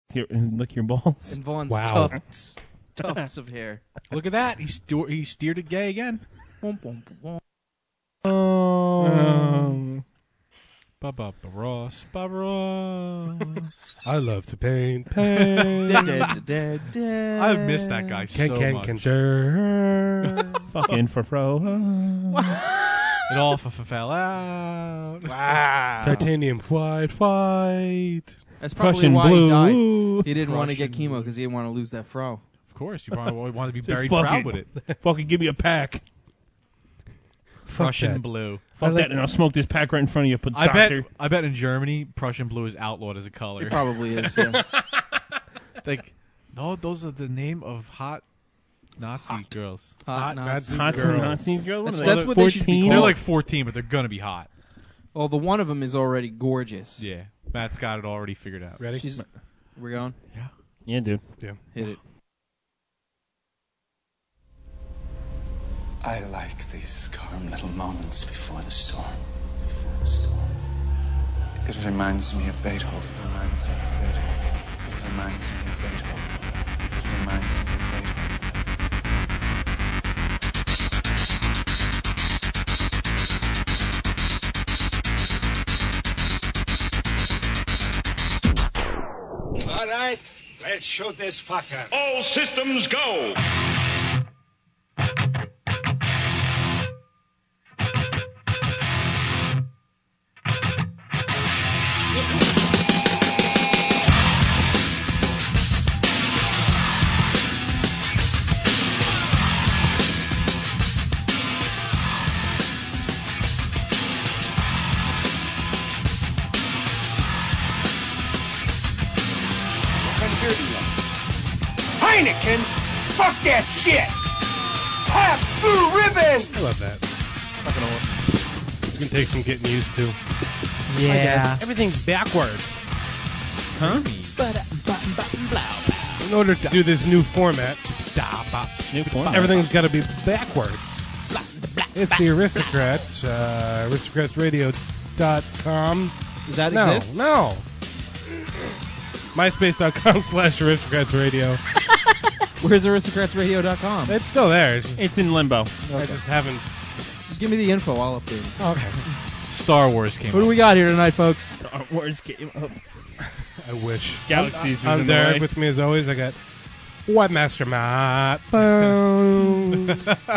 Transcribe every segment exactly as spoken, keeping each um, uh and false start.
Here, and lick your balls. And Vaughn's Wow. tufts, tufts of hair. Look at that. He, stu- he steered it gay again. Boom, boom, boom. Um, Bubba Ross. Bubba Ross. I love to paint. Paint. Dead, dead, dead, dead. I miss that guy Can, so can, much. can, sure. fucking for fro. It all f- f- fell out. Wow. Titanium white, white. That's probably Prussian why blue. he died. He didn't want to get Prussian chemo because he didn't want to lose that fro. Of course, you probably want to be Say, buried fuck proud it. with it. Fucking give me a pack. Prussian that. blue. Fuck I like- that, and I'll smoke this pack right in front of you, but I bet. doctor. I bet in Germany, Prussian blue is outlawed as a color. It probably is, yeah. Like, no, those are the name of hot Nazi girls. Hot Hot Nazi. Nazi Hot girls. Nazis girls. What That's- are they, that's what they should be fourteen? called. They're like fourteen, but they're gonna be hot. Well, the one of them is already gorgeous. Yeah, Matt's got it already figured out. Ready? She's, we're going? Yeah, dude. Yeah. Hit it. I like these calm little moments before the storm. Before the storm. It reminds me of Beethoven. It reminds me of Beethoven. It reminds me of Beethoven. It reminds me of Beethoven. All right, let's shoot this fucker. All systems go. Heineken? Fuck that shit! Pabst Blue Ribbon! I love that. Fucking awesome. It's gonna take some getting used to. Yeah. Everything's backwards. Huh? In order to do this new format, New format. everything's got to be backwards. It's the Aristocrats, uh, aristocrats radio dot com. Does that No, exist? no. MySpace.com slash aristocrats radio. Where's aristocrats radio dot com? It's still there. It's just, It's in limbo. I just haven't. Just give me the info. I'll update it. Okay. Star Wars came Who out. do we got here tonight, folks? Star Wars came up. I wish. Galaxies. I'm was in the there way. with me as always. I got Webmaster Matt. Boom.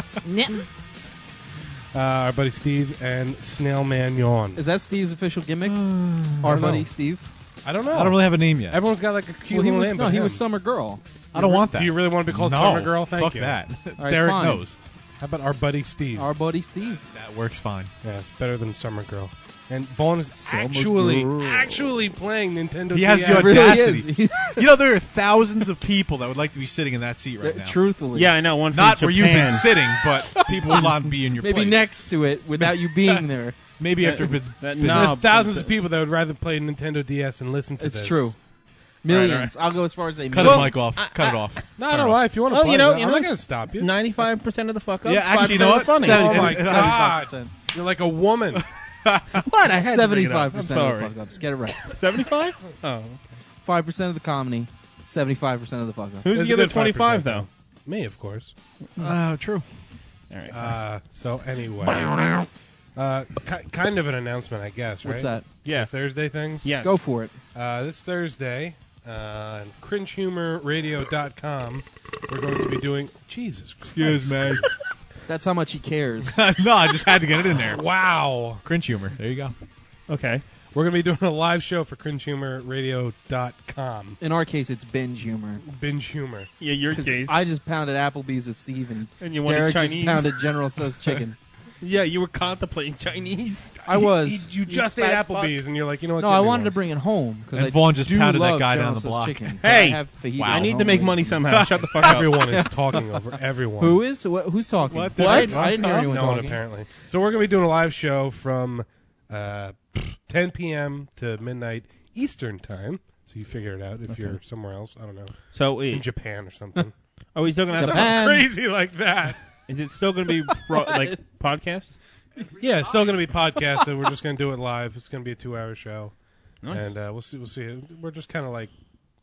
uh, our buddy Steve and Snail Man Yawn. Is that Steve's official gimmick? Our I don't buddy know. Steve? I don't know. I don't really have a name yet. Everyone's got like a cute Well, he little was, name. no, but he him. was Summer Girl. I don't want that. Do you really want to be called no, Summer Girl? Thank fuck you. that. All right, Derek fine. knows. How about our buddy Steve? Our buddy Steve. That works fine. Yeah, it's better than Summer Girl. And Vaughn is actually Girl. actually playing Nintendo He has D S. the It really audacity. is. You know, there are thousands of people that would like to be sitting in that seat right now. Truthfully. Yeah, I know. One from Not where you've been Japan. sitting, but people would want to be in your Maybe place. next to it without you being there. Maybe after it's that been- knob. There's thousands of people that would rather play Nintendo D S and listen to It's this. true. Millions. I'll go as far as say Cut millions. his mic off. Cut it off. No, I don't know. If you want to Well, play, you know, it, you I'm know, not going to stop you. ninety-five percent of the fuck ups. Yeah, actually, you know what? Funny. Oh my seventy- god, seventy-five percent. you're like a woman. What? I had to bring it up. seventy-five I'm percent of sorry. the fuck-ups. Get it right. seventy-five? Oh. five percent of the comedy, seventy-five percent of the fuck-ups. Who's There's the a other good five twenty-five, percent, though? Me, of course. Oh, true. All right. Uh, so anyway, uh, ki- kind of an announcement, I guess. What's right? that? yeah. The Thursday things. Yes. Go for it. Uh, this Thursday, uh, on cringe humor radio dot com, we're going to be doing. Jesus Christ. Excuse me. That's how much he cares. No, I just had to get it in there. Wow. Cringe humor. There you go. Okay. We're going to be doing a live show for cringe humor radio dot com. In our case, it's binge humor. Binge humor. Yeah, your 'Cause case. I just pounded Applebee's with Steve, and, and you wanted Derek Chinese. just pounded General Tso's chicken. Yeah, you were contemplating Chinese. I was. You, you just ate fat Applebee's, and you're like, you know what? No, give I me wanted one. to bring it home because And I Vaughn just do pounded that love guy General down the Tso's block. Chicken, but Hey! I, have fajita I at need to home make with- money somehow. Shut the fuck up. Everyone is talking over everyone. Who is? Wh- who's talking? What? I, What? didn't- I didn't hear anyone no one, talking. apparently. So we're going to be doing a live show from uh, ten p.m. to midnight Eastern time. So you figure it out if you're somewhere else. I don't know. So, In wait, Japan or something. are we still going to have Japan. Crazy like that. Is it still going to be bro- like podcast? Yeah, it's still going to be podcasted. We're just going to do it live. It's going to be a two-hour show. Nice. And uh, we'll see. We'll see. We're just kind of like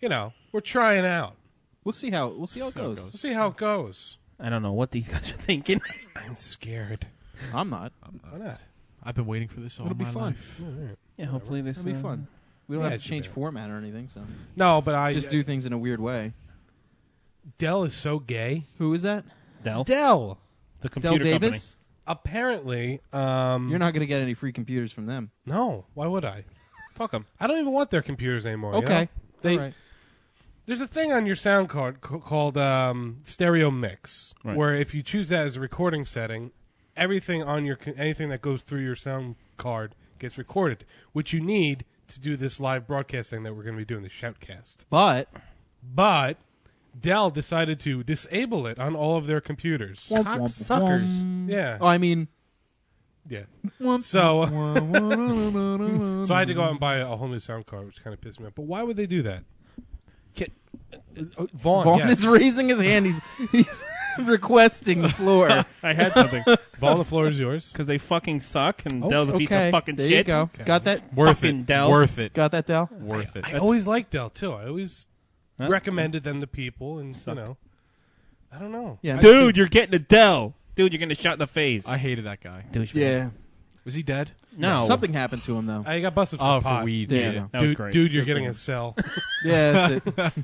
you know, we're trying out. We'll see how we'll see how it goes. We'll see how it goes. I don't know what these guys are thinking. I'm scared. I'm not. Why not? I've been waiting for this all It'll be my fun. life. All right. Yeah, hopefully this It'll be uh, fun. We don't Yeah, have it to should change be. format or anything, so No, but I just do things in a weird way. Dell is so gay. Who is that? Dell, Dell. the Del computer company. Davis? Apparently, um, You're not going to get any free computers from them. No, why would I? Fuck them. I don't even want their computers anymore. you Okay. know? They, All right. There's a thing on your sound card c- called um, stereo mix, Right. where if you choose that as a recording setting, everything on your co- anything that goes through your sound card gets recorded, which you need to do this live broadcasting that we're going to be doing, the Shoutcast. But But Dell decided to disable it on all of their computers. Suckers. Yeah, Oh, I mean, yeah. So, so I had to go out and buy a whole new sound card, which kind of pissed me off. But why would they do that? Uh, Vaughn, Vaughn yes. is raising his hand. He's, he's requesting the floor. I had something Vaughn, the floor is yours. because they fucking suck, and Oh, Dell's a piece Okay, of fucking there shit. you go. Got that? Worth Fucking it. Dell. Worth it. Got that, Del? Worth it. I always liked Dell too. I always Huh? recommended them to people, and Suck. you know, I don't know. Yeah, Dude, you're getting a Dell. Dude, you're getting a shot in the face. I hated that guy. Douchebag. Yeah. Was he dead? No. Something happened to him, though. I got busted for Oh, pot. for weed. There yeah. you go. That was Dude, great. dude, you're getting a cell. Yeah, that's it.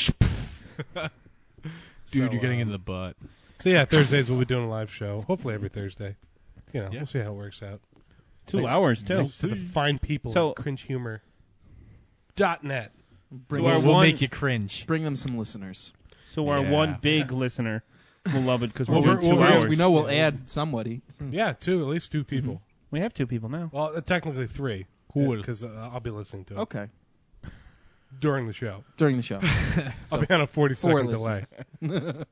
Dude, So, you're getting um, into the butt. So yeah, Thursdays we'll be doing a live show. Hopefully every Thursday. You know, Yeah. we'll see how it works out. Two Thanks- hours, too. Thanks to the fine people So- at cringe humor dot net. Bring, So our them, We'll one- make you cringe. bring them some listeners. So our Yeah. one big listener will love it because Well, we're we're- doing two we're- hours. We know we'll add somebody. Yeah, two, at least two people. We have two people now. Well, uh, technically three. Cool. Because uh, I'll be listening to it Okay. during the show. During the show. I'll be on a forty four second delay. listeners.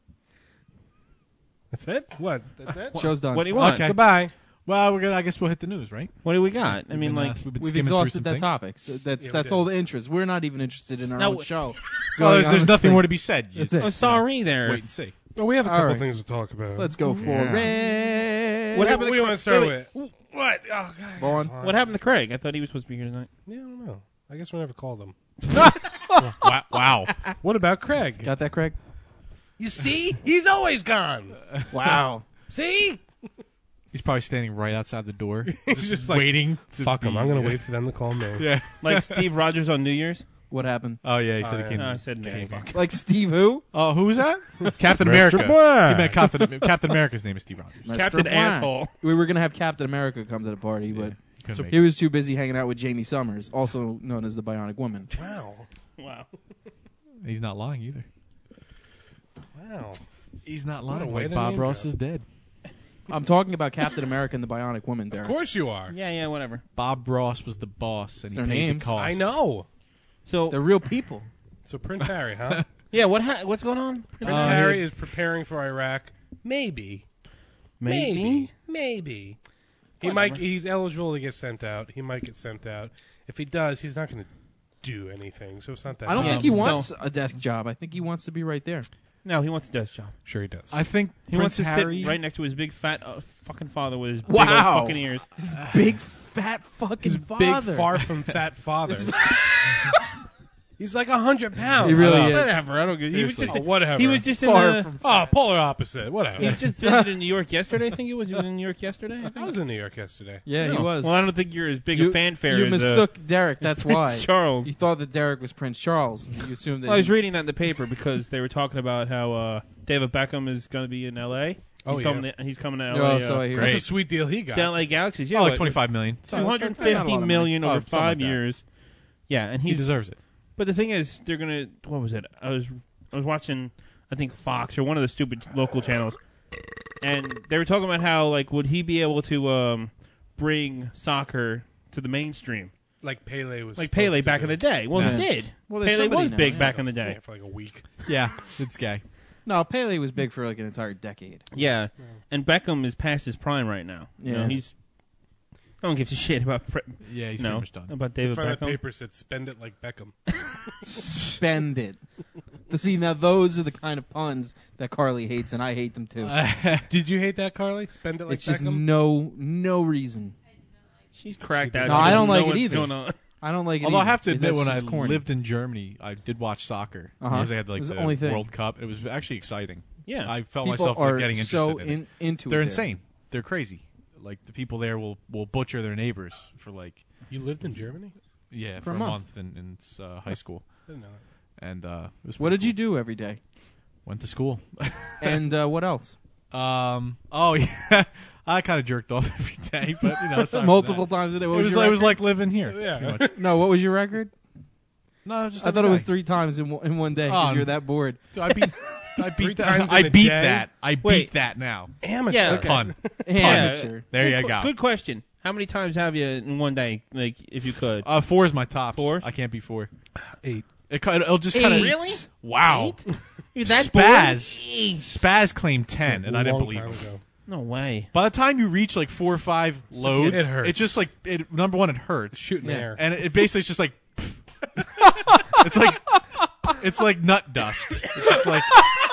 That's it? What? That's it? Show's done. What do you want? Okay. Goodbye. Well, we're gonna. I guess we'll hit the news, right? What do we got? I We've mean, been, like, uh, we've, been We've skimming through exhausted some that things. topic. So that's Yeah, we that's did. all the interest. We're not even interested in our No, own show. Well, Going there's, on there's with nothing things. more to be said. That's It's- it. oh, sorry there. Wait and see. Well, we have a All couple right. things to talk about. Let's go for Yeah. it. What, happened what to do you Cra- want to start wait, with? What? Oh, God. Vaughn. Come on. What happened to Craig? I thought he was supposed to be here tonight. Yeah, I don't know. I guess we never called him. Wow. wow. What about Craig? Got that, Craig? You see? He's always gone. Wow. See? He's probably standing right outside the door, He's just, just like, waiting. to Fuck him. be- I'm going to wait for them to call me. Yeah. Like Steve Rogers on New Year's. What happened? Oh yeah, he said Oh, he yeah. came. No, I said no. came Fuck. Like Steve who? Oh, who was that? Captain Mister America. Black. He meant Captain, Captain America's name is Steve Rogers. Mister Captain Black. Asshole. We were going to have Captain America come to the party, but Couldn't So make he it. was too busy hanging out with Jamie Summers, also known as the Bionic Woman. Wow. Wow. He's not lying either. Wow. He's not What a lying. way Like to Bob name Ross drop. is dead. I'm talking about Captain America and the Bionic Woman, Derek. Of course you are. Yeah, yeah, whatever. Bob Ross was the boss, and It's he their paid names. the cost. I know. So They're real people. So Prince Harry, huh? yeah, what ha- what's going on? Prince Uh, Harry he- is preparing for Iraq. Maybe. Maybe. Maybe. Maybe. He Whatever. might. He's eligible to get sent out. He might get sent out. If he does, he's not going to do anything. So it's not that. I don't Yeah, think he so- wants a desk job. I think he wants to be right there. No, he wants a desk job. Sure, he does. I think He Prince wants to Harry. sit right next to his big fat uh, fucking father with his big Wow. old fucking ears. Big fat fucking His father. big, far from fat father. He's like a hundred pounds. He really Oh, is. Whatever. I don't give. He was Seriously. just. Oh, whatever. He was just in Far the. from Oh, polar opposite. Whatever. He just visited in New York yesterday. I think it was. He was in New York yesterday. I, think. I was in New York yesterday. Yeah, No. he was. Well, I don't think you're as big you, a fanfare You as mistook Derek. That's uh, Prince why. Charles. You thought that Derek was Prince Charles. You assumed that. Well, I was he- reading that in the paper because they were talking about how uh, David Beckham is going to be in L A. Oh, he's yeah. coming. To, he's coming to L A. Oh, uh, so I hear. That's a Great. sweet deal he got. the L A Galaxies. Yeah, oh, like what, twenty-five million. two hundred Not a lot fifty of million money. over Oh, something five like that. years. Yeah, and He he's. deserves it. But the thing is, they're gonna. What was it? I was. I was watching. I think Fox or one of the stupid local channels, and they were talking about how like would he be able to um, bring soccer to the mainstream Like Pele was. like supposed Pele to back do. in the day? Well, Yeah. he did. Well, there's Pele somebody was now, big yeah. back in the day. Yeah, for like a week. Yeah, it's gay. No, Pele was big for like an entire decade. Yeah, and Beckham is past his prime right now. You know, Yeah. he's. I don't give a shit about pre- Yeah, he's no pretty much done. about In David front of the Beckham. paper said, "Spend it like Beckham." Spend it. See, now those are the kind of puns that Carly hates, and I hate them too. Did you hate that, Carly? Spend it like it's just Beckham. no, no reason. She's cracked out. No, She I doesn't don't like know it what's either. going on. I don't like it. Although I either. have to It- admit, that's when I just corny. lived in Germany, I did watch soccer Uh-huh. because they had It like was the the only thing. World Cup. It was actually exciting. Yeah. I felt People myself are like, getting interested so in, in, it. into They're it. insane. They're crazy. Like the people there will will butcher their neighbors for like You lived in Germany? yeah For for, a a month. month, in, in uh, high school, I didn't know that. and uh, it was What pretty did you cool. do every day? Went to school. And uh, what else? um. Oh yeah. I kind of jerked off every day, but you know, aside from Multiple that, times a day. It What was, your like, it was record? like living here. Yeah. pretty much. No, what was your record? No, just I every thought it was day. three times in one, in one day Oh, because you were that bored. I beat. I Three beat times that. I in a beat day? that. I beat Wait. that now. Amateur. Yeah. Okay. Pun. Amateur. There you Good- go. Good question. How many times have you in one day? Like, if you could. Uh, four is my tops. Four? I can't be four. Eight. It, ki- it'll just kind of Eight? Really? Wow. You're that Spaz. bored? Spaz claimed ten, and I didn't Long believe time him. ago. No way. By the time you reach like four or five loads, It hurts. It just like it. Number one, it hurts, Shooting Yeah. air. and it, it basically is just like it's like it's like nut dust. It's just like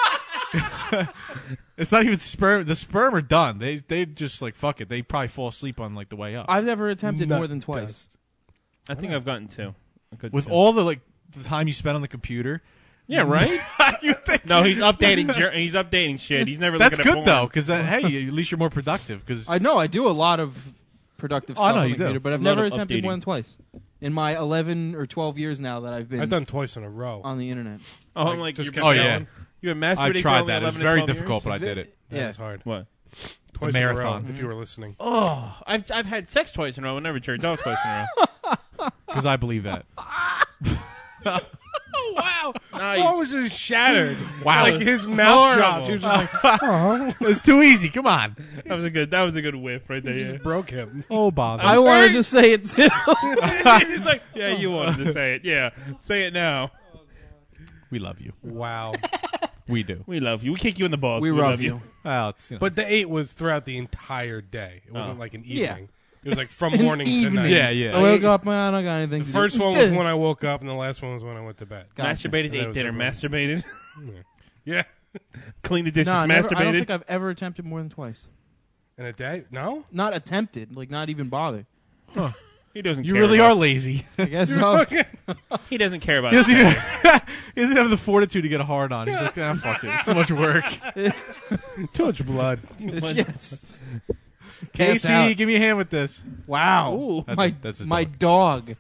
it's not even sperm. The sperm are done. They they just like fuck it. They probably fall asleep on like the way up. I've never attempted Nut more than twice. dust. I think I've gotten two. A good With two. all the like the time you spend on the computer. Yeah, right? you think No, he's updating. Jer- he's updating shit. He's never. that's looking good at though, porn. because hey, at least you're more productive. Because I know I do a lot of productive Oh, I stuff know on the you do. computer, but I've A lot never of attempted updating. more than twice. In my eleven or twelve years now that I've been I've done twice in a row. on the internet. Oh, I'm Like, like, just you're kept Oh, going. yeah. You have masturbated I for tried only that. It was eleven to very twelve difficult, years? but I did it. That Yeah. was hard. What? Twice marathon. in a row, if you were listening. Oh, I've I've had sex twice in a row. I never jerked off twice in a row. Because I believe that. Oh, wow. Nice. Paul was just shattered. Wow. Like his mouth Horrible. dropped. He was just like, oh. It's too easy. Come on. That was a good. That was a good whiff right there. He Yeah. just broke him. Oh, bother. I wanted to say it too. He's like, yeah, you wanted to say it. Yeah, say it now. we love you. Wow. We do. We love you. We kick you in the balls. we love you. Well, it's, you know. But the eight was throughout the entire day. It wasn't Oh. like an Yeah. evening. It was like from morning to evening. night. yeah, yeah. I woke up, man. I don't got anything. The to first do. one was when I woke up, and the last one was when I went to bed. Gotcha. Masturbated, And that ate was dinner, over. masturbated, Yeah. cleaned the dishes, No, never, masturbated. I don't think I've ever attempted more than twice. In a day? No? Not attempted, like not even bothered. he doesn't. You care really about- are lazy. I guess so. He doesn't care about. He doesn't, it. even, he doesn't have the fortitude to get a hard on. He's like, ah, fuck it. It's too much work. Too much blood. It's just- Casey, Pass out. give me a hand with this. Wow, Ooh. That's my a- that's his my dog.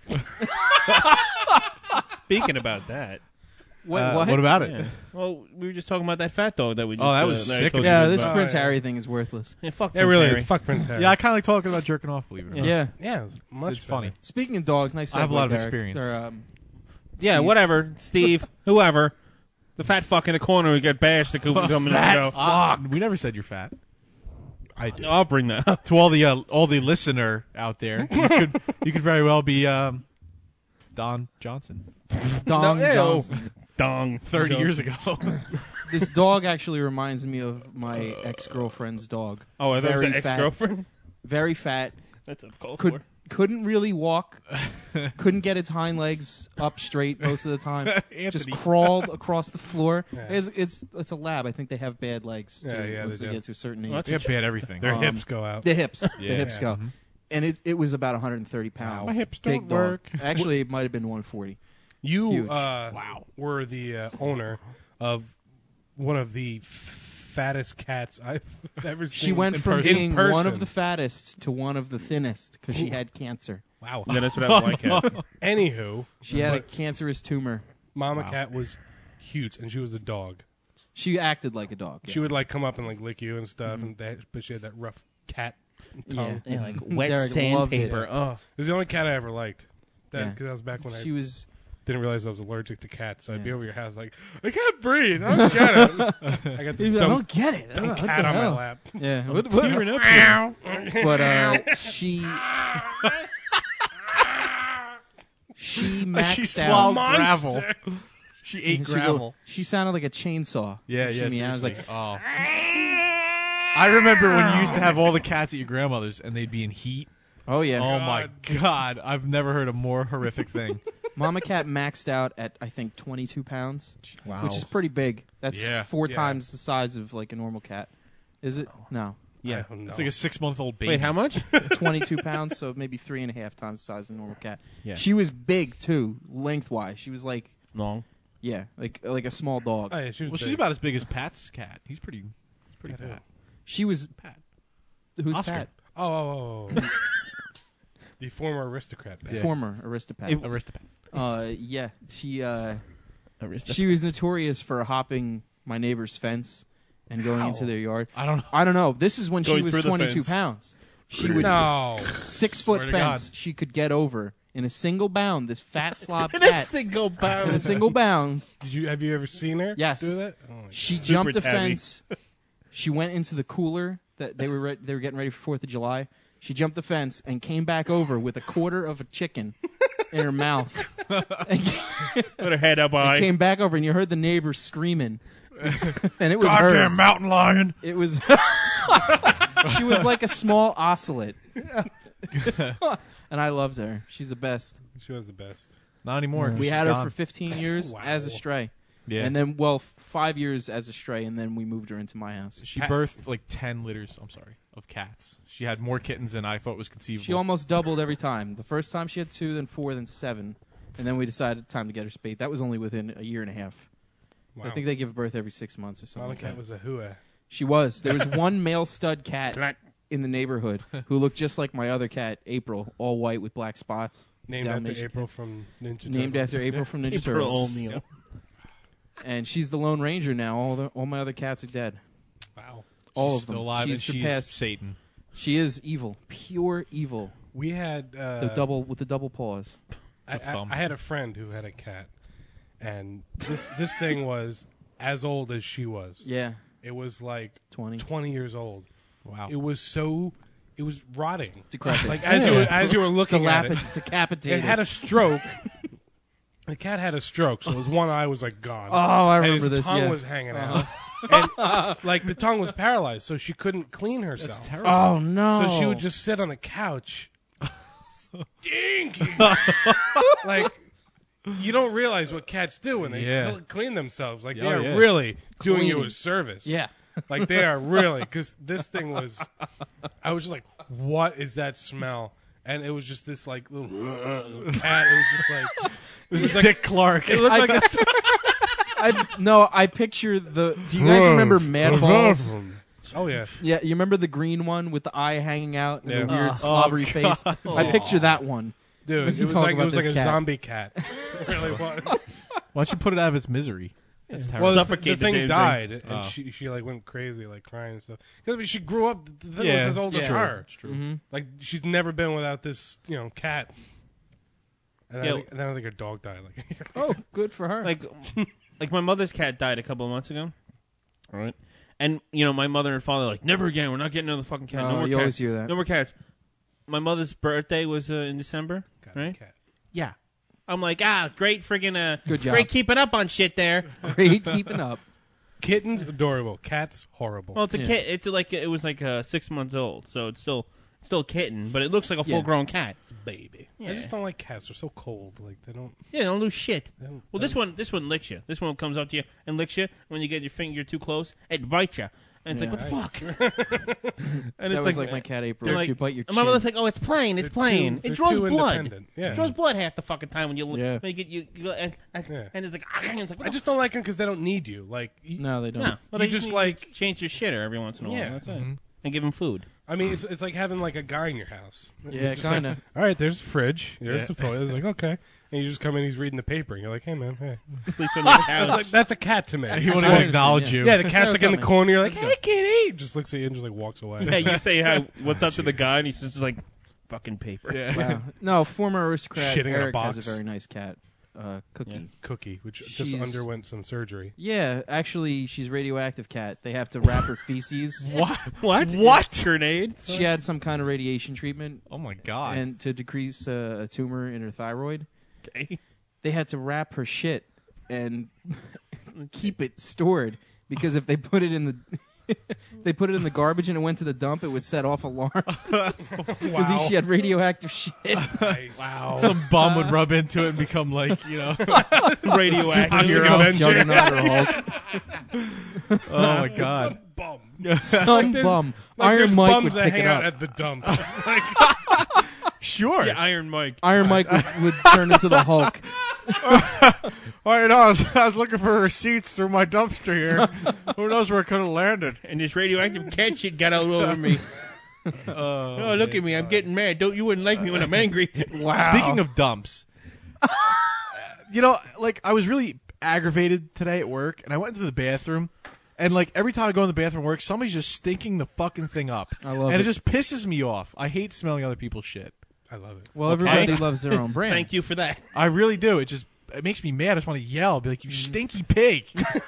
Speaking about that, What? Uh, what? what about it? yeah. Well, we were just talking about that fat dog that we. Just, Oh, that uh, was I sick told of you Yeah, about. this Oh, Prince yeah. Harry thing is worthless. Yeah, fuck It Prince really Harry. is. Fuck Prince Harry. Yeah, I kind of like talking about jerking off, believe it or not. Yeah. Yeah, it was much It's funny. better. Speaking of dogs, nice. I have a segue, lot of Derek. experience. Or, um, Yeah, Steve. whatever. Steve, whoever, the fat fuck in the corner who got bashed to come in the show. Fuck. We never said you're fat. I did. I'll bring that up. To all the uh, all the listener out there, you could you could very well be um, Don Johnson. Dong No, ew. Johnson. Dong. Thirty Joke. years ago. This dog actually reminds me of my ex girlfriend's dog. Oh, I thought it was Very an fat. ex-girlfriend. Very fat. That's a call Could for. couldn't really walk. Couldn't get its hind legs up straight most of the time. Just Anthony. crawled across the floor. Yeah. It's, it's it's a lab. I think they have bad legs too Yeah, yeah, once they they, do. get to a certain age. Well, that's They have bad everything. Their Um, hips go out. The hips. Yeah. The hips Yeah. go. And it it was about one hundred thirty pounds. My hips Big don't dog. work. Actually, it might have been one forty. You Huge. uh, wow. were the uh, owner of one of the fattest cats I've ever seen. She went in from person. being In person. one of the fattest to one of the thinnest because she had cancer. Wow. Yeah, that's what I like. At. Anywho, She had a but cancerous tumor. Mama Cat was huge, and she was a dog. She acted like a dog. She would like come up and like lick you and stuff, and that, but she had that rough cat tongue. Yeah. Yeah, like wet Derek loved it. sandpaper. Oh, It was the only cat I ever liked. That Yeah. because that was back when She I was. didn't realize I was allergic to cats. So I'd be Yeah. over your house like, I can't breathe. I don't get it. I got this I dumb, don't get it. dumb What the cat on my hell? lap. Yeah. What, what, tearing up. here. but uh, she. She maxed she out. swallowed Monster. gravel. She ate She go- gravel. She sounded like a chainsaw. Yeah, She yeah. meows seriously. like. oh. I remember when you used to have all the cats at your grandmother's, and they'd be in heat. Oh yeah. Oh my god! I've never heard a more horrific thing. Mama Cat maxed out at I think twenty-two pounds, Wow. which is pretty big. That's Yeah. four Yeah. times the size of like a normal cat. Is it? No. Yeah. I don't know. It's like a six month old baby. Wait, how much? twenty-two pounds, so maybe three and a half times the size of a normal cat. Yeah. She was big too, lengthwise. She was like, Long. yeah, like like a small dog. Oh, yeah, she was Well, she's big. about as big as Pat's cat. He's pretty, he's pretty Pat who? fat. She was Pat. who's Oscar. Pat? Oh, oh, oh, oh. The former aristocrat. Pat. Yeah. Former aristocrat. If- Aristopat. uh, yeah, she uh, Arista- she was notorious for hopping my neighbor's fence and going How? into their yard. I don't know. I don't know. This is when she Going was through the twenty-two fence. pounds. She would No. six foot Swear to God. fence. She could get over in a single bound. This fat slob In a cat single in a pound. single bound. Did you have you ever seen her? Yes. Do that? Oh, my She Super jumped the tabby. fence. She went into the cooler that they were re- they were getting ready for Fourth of July. She jumped the fence and came back over with a quarter of a chicken in her mouth. and Put her head up high. came back over, and you heard the neighbors screaming. And it was hers. mountain lion. It was. She was like a small ocelot. And I loved her. She's the best. She was the best. Not anymore. 'cause We she's had her gone. for fifteen years Wow. as a stray. Yeah. And then, well, f- five years as a stray, and then we moved her into my house. she Pat- birthed like ten litters. I'm sorry, of cats. She had more kittens than I thought was conceivable. She almost doubled every time. The first time she had two, then four, then seven. And then we decided time to get her spayed. That was only within a year and a half. Wow. I think they give birth every six months or something. Mama like cat that. was a hua. She was. There was one male stud cat Slut. in the neighborhood who looked just like my other cat, April, all white with black spots. Named Dalmatian after April from Ninja Named Turtles. after April from Ninja April Turtles. O'Neil. And she's the Lone Ranger now. All the all my other cats are dead. Wow. All She's of them. still alive, she's and she's surpassed. Satan. She is evil, pure evil. We had uh, The double with the double paws. I, The I, thumb. I had a friend who had a cat, and this this thing was as old as she was. Yeah, It was like twenty. twenty years old. Wow. It was so. It was rotting. Decrepit. Like as you were, as you were looking at it, Dilapid- decapitated. it had a stroke. The cat had a stroke, so his one eye was like gone. Oh, I and remember his this. tongue Yeah. was hanging out, and like the tongue was paralyzed, so she couldn't clean herself. That's terrible. Oh no! So she would just sit on the couch, stinky. Like you don't realize what cats do when they Yeah. cl- clean themselves. Like Oh, they are yeah. really doing you Cleaning. a service. Yeah. Like they are really, because this thing was. I was just like, what is that smell? And it was just this like little, little cat. It was just like It was Dick Clark. It looked I- like a I no, I picture the. Do you guys remember Madballs? Oh yeah. Yeah, you remember the green one with the eye hanging out and Yeah. the weird Oh, slobbery God. face? I picture that one. Dude, When it you was talk like it about was like this a cat. zombie cat. It really was. Why don't you put it out of its misery? That's terrible. Well, the, Suffocate the the thing damn thing. died, and Oh. she she like went crazy, like crying and stuff. Because I mean, she grew up. The thing Yeah, was as old it's as true. her. It's true. Mm-hmm. Like she's never been without this, you know, cat. And then, Yeah. I, think, and then I think her dog died. Like, Oh, good for her. Like, like my mother's cat died a couple of months ago. All right, and you know my mother and father are like, never again. We're not getting another fucking cat. Oh, no more you cats. always hear that. No more cats. My mother's birthday was uh, in December. got Right? a cat. Yeah. I'm like, ah, great friggin' uh, Good job. great keeping up on shit there. Great keeping up. Kittens adorable. Cats horrible. Well, it's a Yeah. kit. It's like it was like uh, six months old, so it's still it's still a kitten, but it looks like a Yeah. full grown cat. baby. Yeah. I just don't like cats. They're so cold. Like they don't. Yeah, don't lose shit. They don't Well, this one this one licks you. This one comes up to you and licks you. When you get your finger too close, it bites you, and it's Yeah. like, what the fuck? and That it's was like, my cat April. they're like- She bite your And chin. my mother's like, oh, it's plain, it's They're plain. too- it they're draws too blood. independent. Yeah. It draws blood half the fucking time when you Yeah. when you get you, you go, and, and, Yeah. and it's like, and it's like, what I the just don't like them because they don't need you. Like, you, no, they don't. No, well, You they just need like- to change your shitter every once in a while. Yeah. That's it. Mhm. And give him food. I mean, it's it's like having like a guy in your house. Yeah, You're just like, kind of. all right, there's the fridge. There's Yeah. the toilet. It's like okay, and you just come in. He's reading the paper, and you're like, hey man, hey. Sleeps on the That's couch. like that's a cat to me. He I won't even understand, acknowledge yeah. you. Yeah, the cat's No, like in the tell me. corner. You're like, Let's hey kitty, just looks at you and just like walks away. Yeah, you say hi, what's up to the guy, and he's just like, fucking paper. Yeah. Wow. No, former aristocrat Shitting in a Eric has a box. very nice cat, uh, Cookie. Yeah. Cookie, which just She's- underwent some surgery. Yeah, actually, she's radioactive cat. They have to wrap her feces. What? What? What? Grenade? She had some kind of radiation treatment, Oh my god. and to decrease uh, a tumor in her thyroid, Okay. they had to wrap her shit and keep it stored because if they put it in the they put it in the garbage and it went to the dump, it would set off alarm because Wow. she had radioactive shit. Nice. Wow. Some bum would rub into it and become like, you know. Radioactive. Superhero. Hulk, Avenger. Juggernaut, or Hulk. Oh my god. Bum. Some there's- bum. Like, Iron there's Mike bums would that pick hang it out up. at the dump. like, Sure. Yeah, Iron Mike. Iron Mike would, would turn into the Hulk. All right, I was, I was looking for receipts through my dumpster here. Who knows where it could have landed? And this radioactive cat shit got all over me. Uh, Oh, look at me. I'm getting mad. Don't you wouldn't like me when I'm angry. Wow. Speaking of dumps, you know, like I was really aggravated today at work, and I went into the bathroom, and like every time I go in the bathroom at work, somebody's just stinking the fucking thing up. I love and it. it just pisses me off. I hate smelling other people's shit. I love it. Well, Okay. everybody loves their own brand. Thank you for that. I really do. It just it makes me mad. I just want to yell, be like, "You stinky pig!"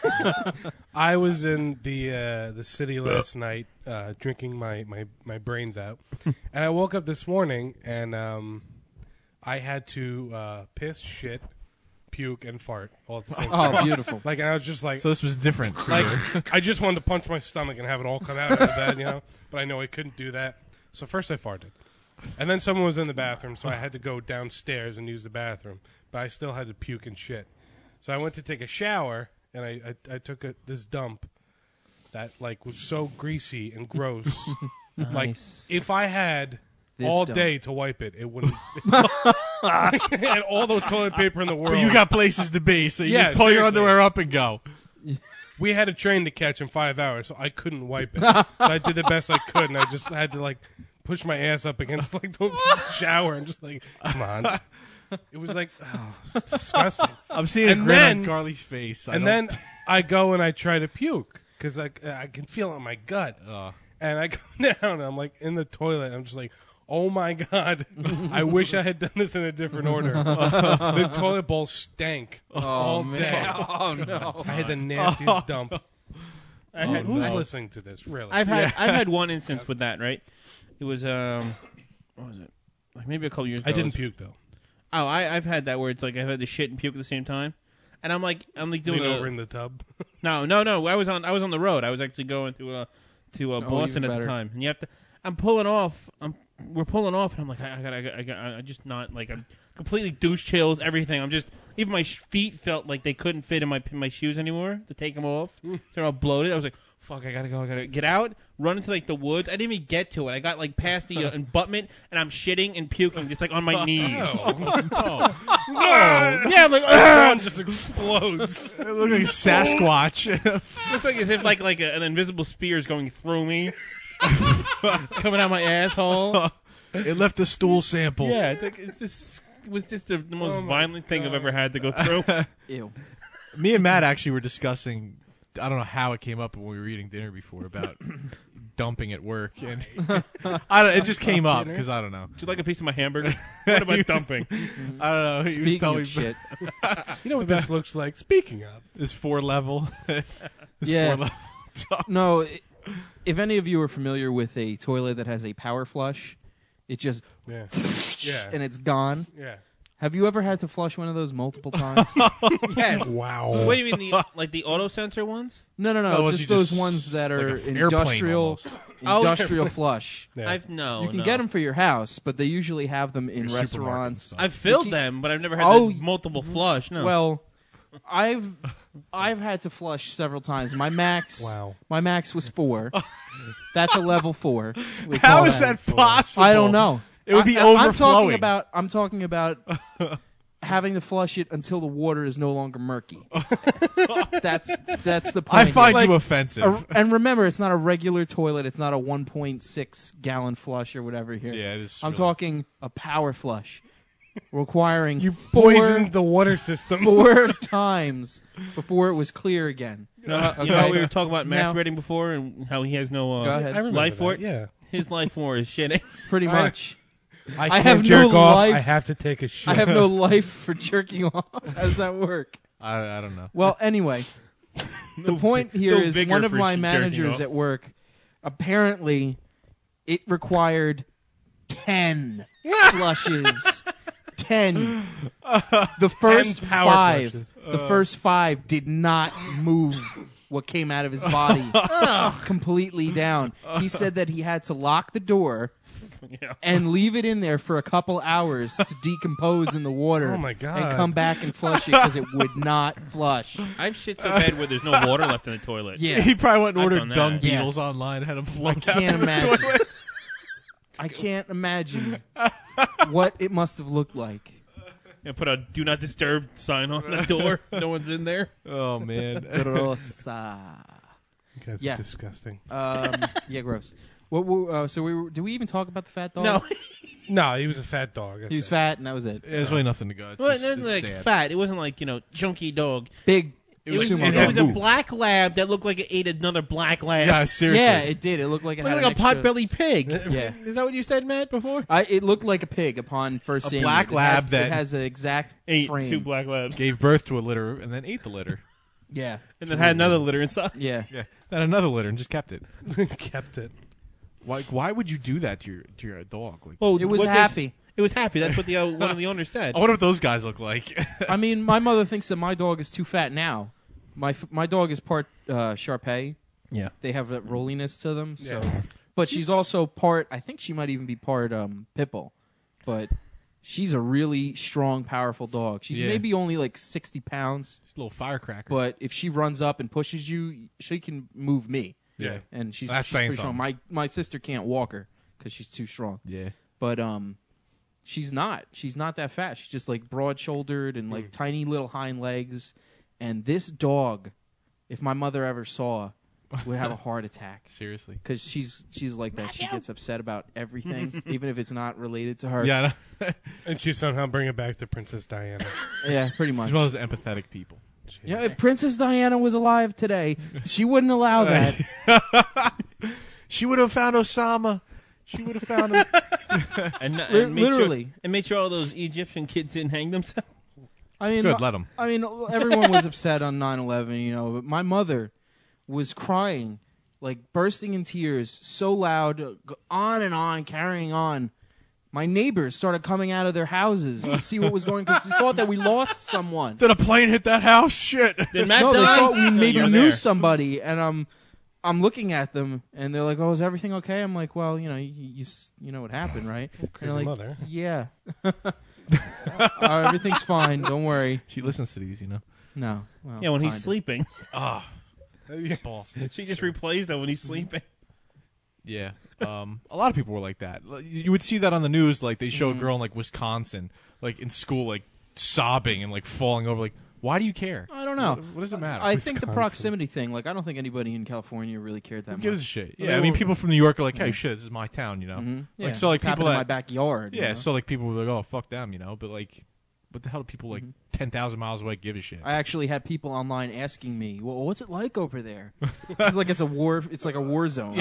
I was in the uh, the city last night, uh, drinking my, my, my brains out, and I woke up this morning and um, I had to uh, piss, shit, puke, and fart all at the same time. Oh, beautiful. Like, and I was just like, So this was different. for you. like I just wanted to punch my stomach and have it all come out of the bed, you know. But I know I couldn't do that, so first I farted, and then someone was in the bathroom, so I had to go downstairs and use the bathroom, but I still had to puke and shit. So I went to take a shower, and I I, I took a, this dump that like was so greasy and gross. Like Nice. if I had This all dump. day to wipe it, it wouldn't. And all the toilet paper in the world. But you got places to be, so you Yeah, just pull your seriously. underwear up and go. We had a train to catch in five hours, so I couldn't wipe it. So I did the best I could, and I just had to like push my ass up against like the shower and just like, come on. It was like, oh, it's disgusting. I'm seeing And a grin then- on Carly's face. I And don't- then I go and I try to puke because I I can feel it in my gut, Uh, and I go down and I'm like in the toilet. And I'm just like, oh my god, I wish I had done this in a different order. The toilet bowl stank all man. day. Oh, no. I had the nastiest dump. I Who- had, Who's I- listening to this? Really? I've had I've had one instance with that, right? It was um what was it? Like maybe a couple years ago. I didn't It was- puke though. Oh, I I've had that where it's like I've had the shit and puke at the same time. And I'm like I'm like doing Lean a, over in the tub. No, no, no. I was on I was on the road. I was actually going to uh to uh, Oh, Boston even at the better. time. And you have to I'm pulling off. I'm we're pulling off and I'm like I, I got I got I got I just not like I'm completely douche chills everything. I'm just even my sh- feet felt like they couldn't fit in my in my shoes anymore to take them off. So they're all bloated. I was like fuck, I gotta go, I gotta get out, run into like the woods. I didn't even get to it. I got like past the uh, abutment, and I'm shitting and puking just like on my knees. No. Yeah, I'm like, Everyone just explodes. it looked like Sasquatch. looks like as if like like a, an invisible spear is going through me, it's coming out my asshole. It left a stool sample. Yeah, it's, like, it's just it was just the, the most Oh my violent thing I've ever had to go through. Ew. Me and Matt actually were discussing. I don't know how it came up when we were eating dinner before about dumping at work, and I don't, it just came up because I don't know. Would you like a piece of my hamburger? What about dumping? I don't know. He was Speaking telling of shit, You know what this looks like? Speaking of. This four level. This Yeah. four level. no. i- If any of you are familiar with a toilet that has a power flush, it just Yeah. Yeah. and it's gone. Yeah. Have you ever had to flush one of those multiple times? Yes. Wow. What do you mean the like the auto sensor ones? No, no, no. Oh, ones just you those just- ones that are like a f- airplane industrial, almost. Oh, industrial flush. Yeah. I've no. You can no. get them for your house, but they usually have them in Your supermarket restaurants. and I've filled You them, but I've never had Oh, the multiple flush. No. Well, I've I've had to flush several times. My max, Wow. my max was four. That's a level four. We How call is that possible? I don't know. It would be I, I- I'm talking overflowing. about. I'm talking about having to flush it until the water is no longer murky. that's that's the point. I find here. you offensive. A- and remember, it's not a regular toilet. It's not a one point six gallon flush or whatever here. yeah, it is. I'm really- talking a power flush, requiring You four, poisoned the water system. four times before it was clear again. you know, how, you know Okay. how we were talking about Now- masturbating before and how he has no uh, Go ahead. I remember life for that, it. Yeah. His life for is shitting. Pretty I- much. I, I can't have no jerk off. life. I have to take a shit. I have no life for jerking off. How does that work? I, I don't know. Well, anyway, the point here no is vigor one of for my jerking managers off. at work, apparently, it required ten flushes. Ten. The first power five. flushes. The first five did not move what came out of his body completely down. He said that he had to lock the door, Yeah. and leave it in there for a couple hours to decompose in the water. Oh, my God. And come back and flush it because it would not flush. I've shit so bad where there's no water left in the toilet. Yeah. He probably went and I've ordered done that. dung Yeah. beetles online and had them float out Can't the imagine. toilet. I can't imagine what it must have looked like. And put a "Do Not Disturb" sign on the door. No one's in there. Oh man. Grossa. You guys Yeah. are disgusting. Um, yeah, gross. What? were- Uh, so we were, did we even talk about the fat dog? No, No, he was a fat dog. that's he was it. fat, and that was it. There's really nothing to go. It's well, it just, wasn't it's like sad. fat. It wasn't like you know chunky dog. Big. It was, sumo it dog. was a black lab that looked like it ate another black lab. Yeah, seriously. Yeah, it did. It looked like it It had looked like an a extra- pot-bellied pig. Yeah. Is that what you said, Matt, before? I, it looked like a pig upon first A seeing black it. It lab had- that- it has an exact Ate frame. two black labs. Gave birth to a litter and then ate the litter. Yeah, And then had another litter inside. yeah. Yeah. Then another litter and just kept it. Kept it. Why? Why would you do that to your to your dog? Like, Well, It was what happy. This, it was happy. That's what the uh, one of the owners said. I wonder what those guys look like. I mean, my mother thinks that my dog is too fat now. My f- my dog is part uh, Shar-Pei. Yeah. They have that rolliness to them. So, Yeah. but she's also part. I think she might even be part um, Pitbull. But she's a really strong, powerful dog. She's Yeah. maybe only like sixty pounds. Just a little firecracker. But if she runs up and pushes you, she can move me. yeah. And she's, That's she's saying pretty strong. something. My my sister can't walk her because she's too strong. Yeah. But um, she's not. She's not that fat. She's just like broad shouldered and like tiny little hind legs. And this dog, if my mother ever saw, would have a heart attack Seriously. because she's she's like that. She gets upset about everything, even if it's not related to her. Yeah. I know. And she somehow bring it back to Princess Diana. yeah, pretty much. She's one of those empathetic people. Yeah, if Princess Diana was alive today, she wouldn't allow that. She would have found Osama. She would have found him. And, and Li- made literally. Sure, and made sure all those Egyptian kids didn't hang themselves. I mean, Good, let him. I mean, everyone was upset on nine eleven, you know, but my mother was crying, like bursting in tears, so loud, uh, go- on and on, carrying on. My neighbors started coming out of their houses to see what was going because they thought that we lost someone. Did a plane hit that house? Shit. Did Matt No, they die? thought we No, maybe you're knew there. somebody, and I'm, I'm looking at them, and they're like, "Oh, is everything okay?" I'm like, "Well, you know, you you, s- you know what happened, right?" And Crazy they're like, mother. "Yeah, uh, everything's fine. Don't worry." She listens to these, you know. No, well, Yeah, when he's kinda. sleeping. Ah. Balls. She just replays them when he's sleeping. Yeah. Um, a lot of people were like that. Like, you would see that on the news. Like they show a girl in like Wisconsin, like in school, like sobbing and like falling over. Like, why do you care? I don't know. What, what does it matter? I think the Wisconsin. proximity thing, like, I don't think anybody in California really cared that Who much. gives a shit? Well, Yeah, they I mean, were- people from New York are like, "Hey, shit, this is my town," you know. Mhm. Yeah, Like so, like it's happened people in that my backyard. you yeah, know? so like people were like, "Oh, fuck them," you know. But like, what the hell do people like ten thousand miles away give a shit? I actually had people online asking me, "Well, what's it like over there?" It's like it's a war. It's like a war zone.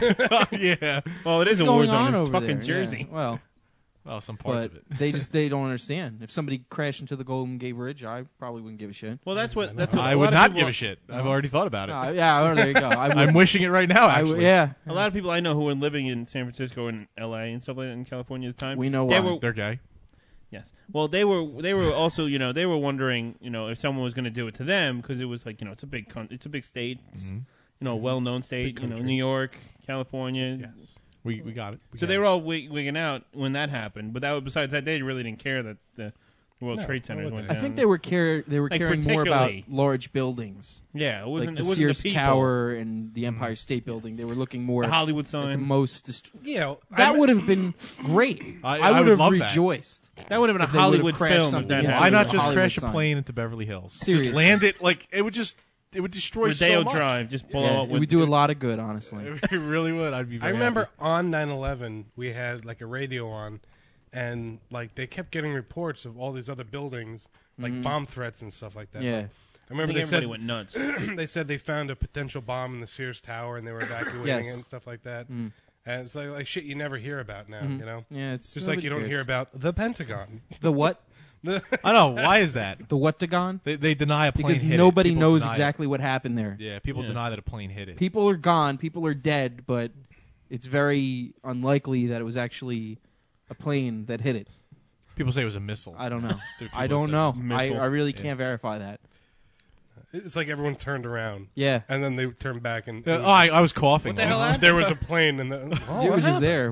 yeah. Well, it is What's a war going zone. on It's over fucking there? Jersey. Yeah, well, Well, some parts but of it. they just they don't understand. If somebody crashed into the Golden Gate Bridge, I probably wouldn't give a shit. Well, that's what. That's what I a would lot of not people- give a shit. I've already thought about it. Uh, yeah, well, there you go. I would, I'm wishing it right now. I Actually, would, yeah, A lot of people I know who were living in San Francisco and L A and stuff like that in California at the time. we know they why. were they're gay. yes. Well, they were they were also you know they were wondering you know if someone was going to do it to them because it was like you know it's a big con- it's a big state, it's, Mhm. you know, well known state, Big you know, country. New York, California. Yes, we we got it. We So got they it. were all wig- wigging out when that happened. But that was, besides that, they really didn't care that the World No, Trade why Center would went they? I down. think they were care they were Like, caring more about particularly- large buildings, yeah, it wasn't like the it wasn't Sears the people, Tower and the Empire State Building. They were looking more the at Hollywood the sign. most. Dist- Yeah, that I- would have been great. I- I, I would would have love that. rejoiced. That would have been a if they would've Hollywood crashed film. If something that into happened. Why not the just Hollywood crash a sign. plane into Beverly Hills? Seriously. Just land it like it would just it would destroy so Rodeo much. Drive, just blow Yeah, up it with would do a lot of good, honestly. It really would. I'd be. I Very remember happy. on nine eleven we had like a radio on, and like they kept getting reports of all these other buildings, like bomb threats and stuff like that. Yeah. I I remember think they everybody said went nuts. they said they found a potential bomb in the Sears Tower and they were evacuating Yes. it and stuff like that. Mm. And it's like, like shit you never hear about now, Mhm. you know? Yeah, it's Just like nobody you don't cares. hear about the Pentagon. the what? I know. Why is that? The what-tagon? They they deny a plane Because hit it. nobody People knows deny it. exactly what happened there. Yeah, people Yeah. deny that a plane hit it. People are gone. People are dead, but it's very unlikely that it was actually a plane that hit it. People say it was a missile. I don't know. There are I people don't that know. Missile. I, I really Yeah. can't verify that. It's like everyone turned around. Yeah. And then they turned back and say- Uh, oh, I, I was coughing. What the hell Like, happened? there was a plane and the, oh, it what was just happened? there. Whoa.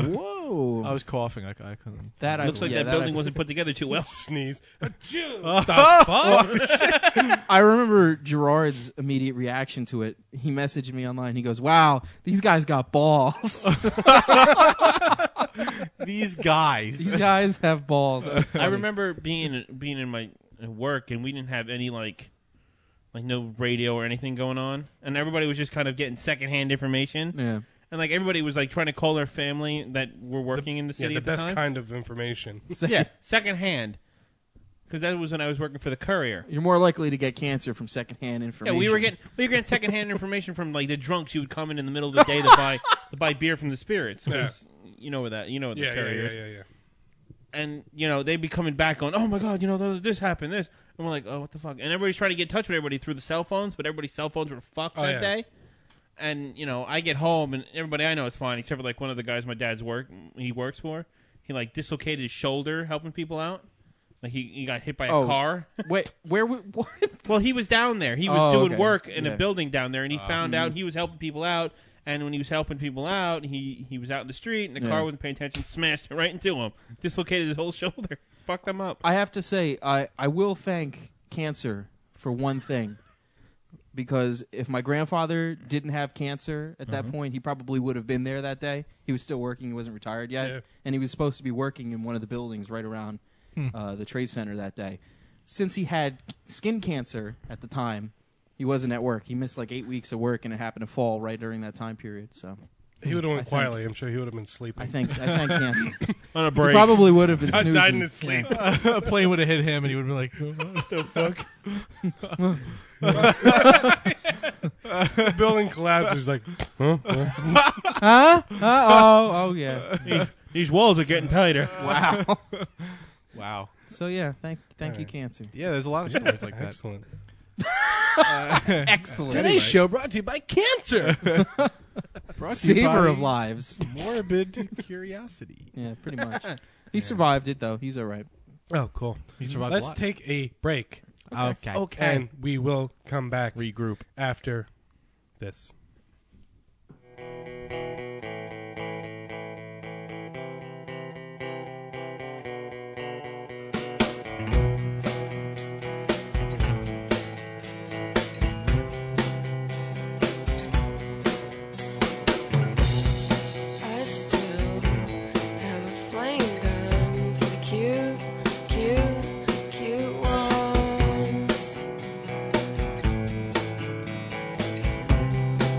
Oh, I was coughing. I, I couldn't. that I, Looks like yeah, that I- building wasn't put together too well. Sneeze. Achoo. What the fuck? I remember Gerard's immediate reaction to it. He messaged me online. He goes, "Wow, these guys got balls. These guys. These guys have balls." That was I funny. remember being being in my work, and we didn't have any like like no radio or anything going on, and everybody was just kind of getting secondhand information. Yeah. And like everybody was like trying to call their family that were working in the Yeah, city the at the best time. kind of information. Yeah, secondhand. Because that was when I was working for the Courier. You're more likely to get cancer from secondhand Yeah, information. we were getting we were getting secondhand information from like the drunks who would come in in the middle of the day to buy to buy beer from the spirits. 'Cause you know that you know the Yeah, yeah, Courier yeah, is. yeah, yeah. And you know they'd be coming back going, "Oh my god, you know this happened, this." And we're like, "Oh, what the fuck?" And everybody's trying to get in touch with everybody through the cell phones, but everybody's cell phones were fucked Oh, that yeah. day. And you know, I get home and everybody I know is fine, except for like one of the guys my dad's work he works for. He like dislocated his shoulder helping people out. Like he, he got hit by a Oh. car. Wait, where? w- What? Well, he was down there. He was Oh, doing okay. work in Yeah. a building down there, and he found mhm. out he was helping people out. And when he was helping people out, he, he was out in the street, and the Yeah. car wasn't paying attention, smashed right into him, dislocated his whole shoulder, fucked him up. I have to say, I, I will thank cancer for one thing. Because if my grandfather didn't have cancer at that point, he probably would have been there that day. He was still working. He wasn't retired yet. Yeah. And he was supposed to be working in one of the buildings right around uh, the Trade Center that day. Since he had skin cancer at the time, he wasn't at work. He missed like eight weeks of work, and it happened to fall right during that time period. So He would have I went think- think, quietly. I'm sure he would have been sleeping. I think I thank cancer. On a He break. probably would have been Died snoozing. in his sleep. A plane would have hit him, and he would have been like, "What the fuck?" The building collapses. Like, huh? Huh? Huh? Uh oh. Oh yeah. these, these walls are getting tighter. Wow. Wow. So yeah, thank thank you, Alright. cancer. Yeah, there's a lot of stories like that. Excellent. Excellent. Today's show brought to you by cancer. Brought to you Saver by of lives. Morbid curiosity. Yeah, pretty much. He survived it though. He's all right. Oh, cool. He survived a Let's lot. take a break, Okay. and we will come back Regroup. after this. I still have a flame gun for the cute, cute, cute ones.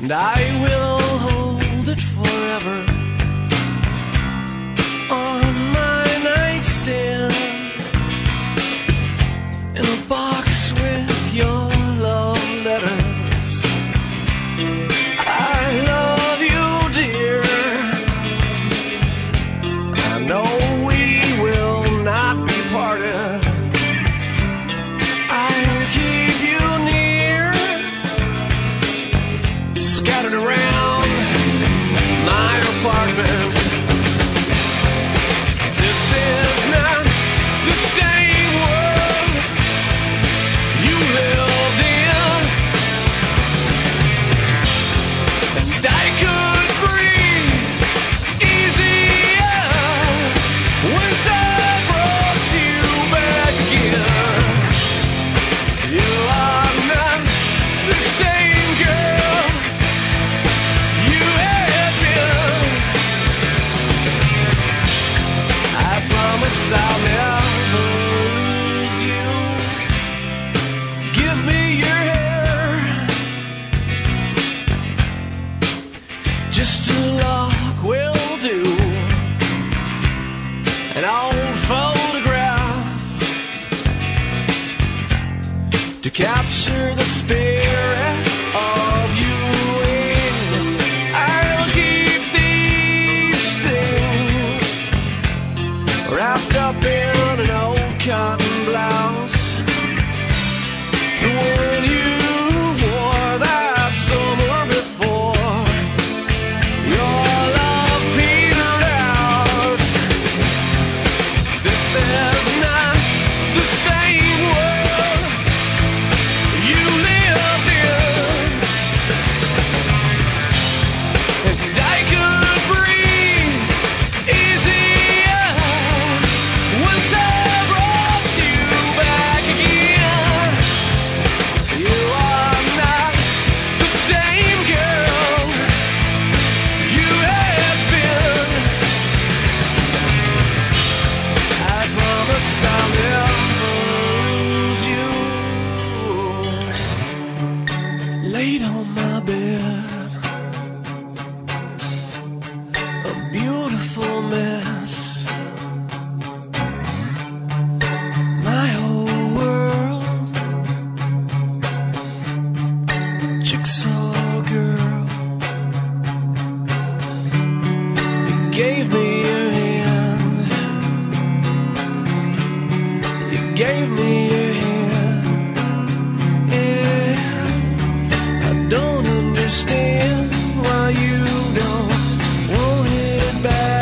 and I will hold it forever on my nightstand in a box with your love letters. I love you, dear. I know we will not be parted. I'll keep you near, scattered around my apartment. This is not the same world you lived in, and I could breathe easier once I brought you back again. You are not the same girl you had been. I promise I'll never lose you. Give me your hair, just a lock will do. An old photograph to capture the spirit of you in. I'll keep these things wrapped up in an old cotton blouse, the one you wore that summer before your love petered out. This is not the same world you lived in, and I could breathe easier once I brought you back again. You are not the same girl you had been. I promise I'll never lose you. Laid on my bed, a beautiful mess. My whole world, jigsaw girl. You gave me your hand. You gave me your hand. Yeah. I don't understand why you don't want it back.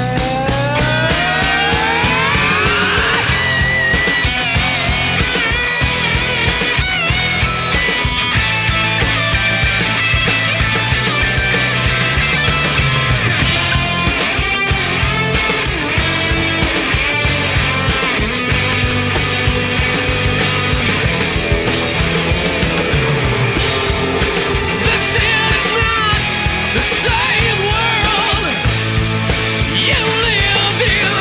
This is not the same world you lived in,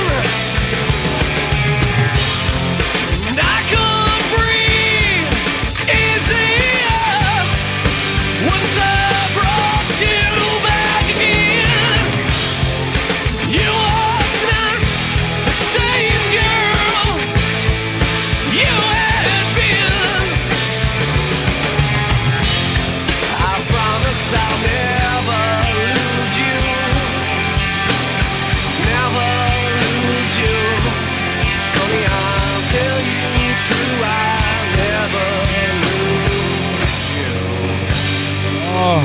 and I could breathe easier once I brought you back again. You are not the same girl you had been. I promise I'll never lose you. Never lose you. Honey, I'll tell you true, I'll never lose you. Oh.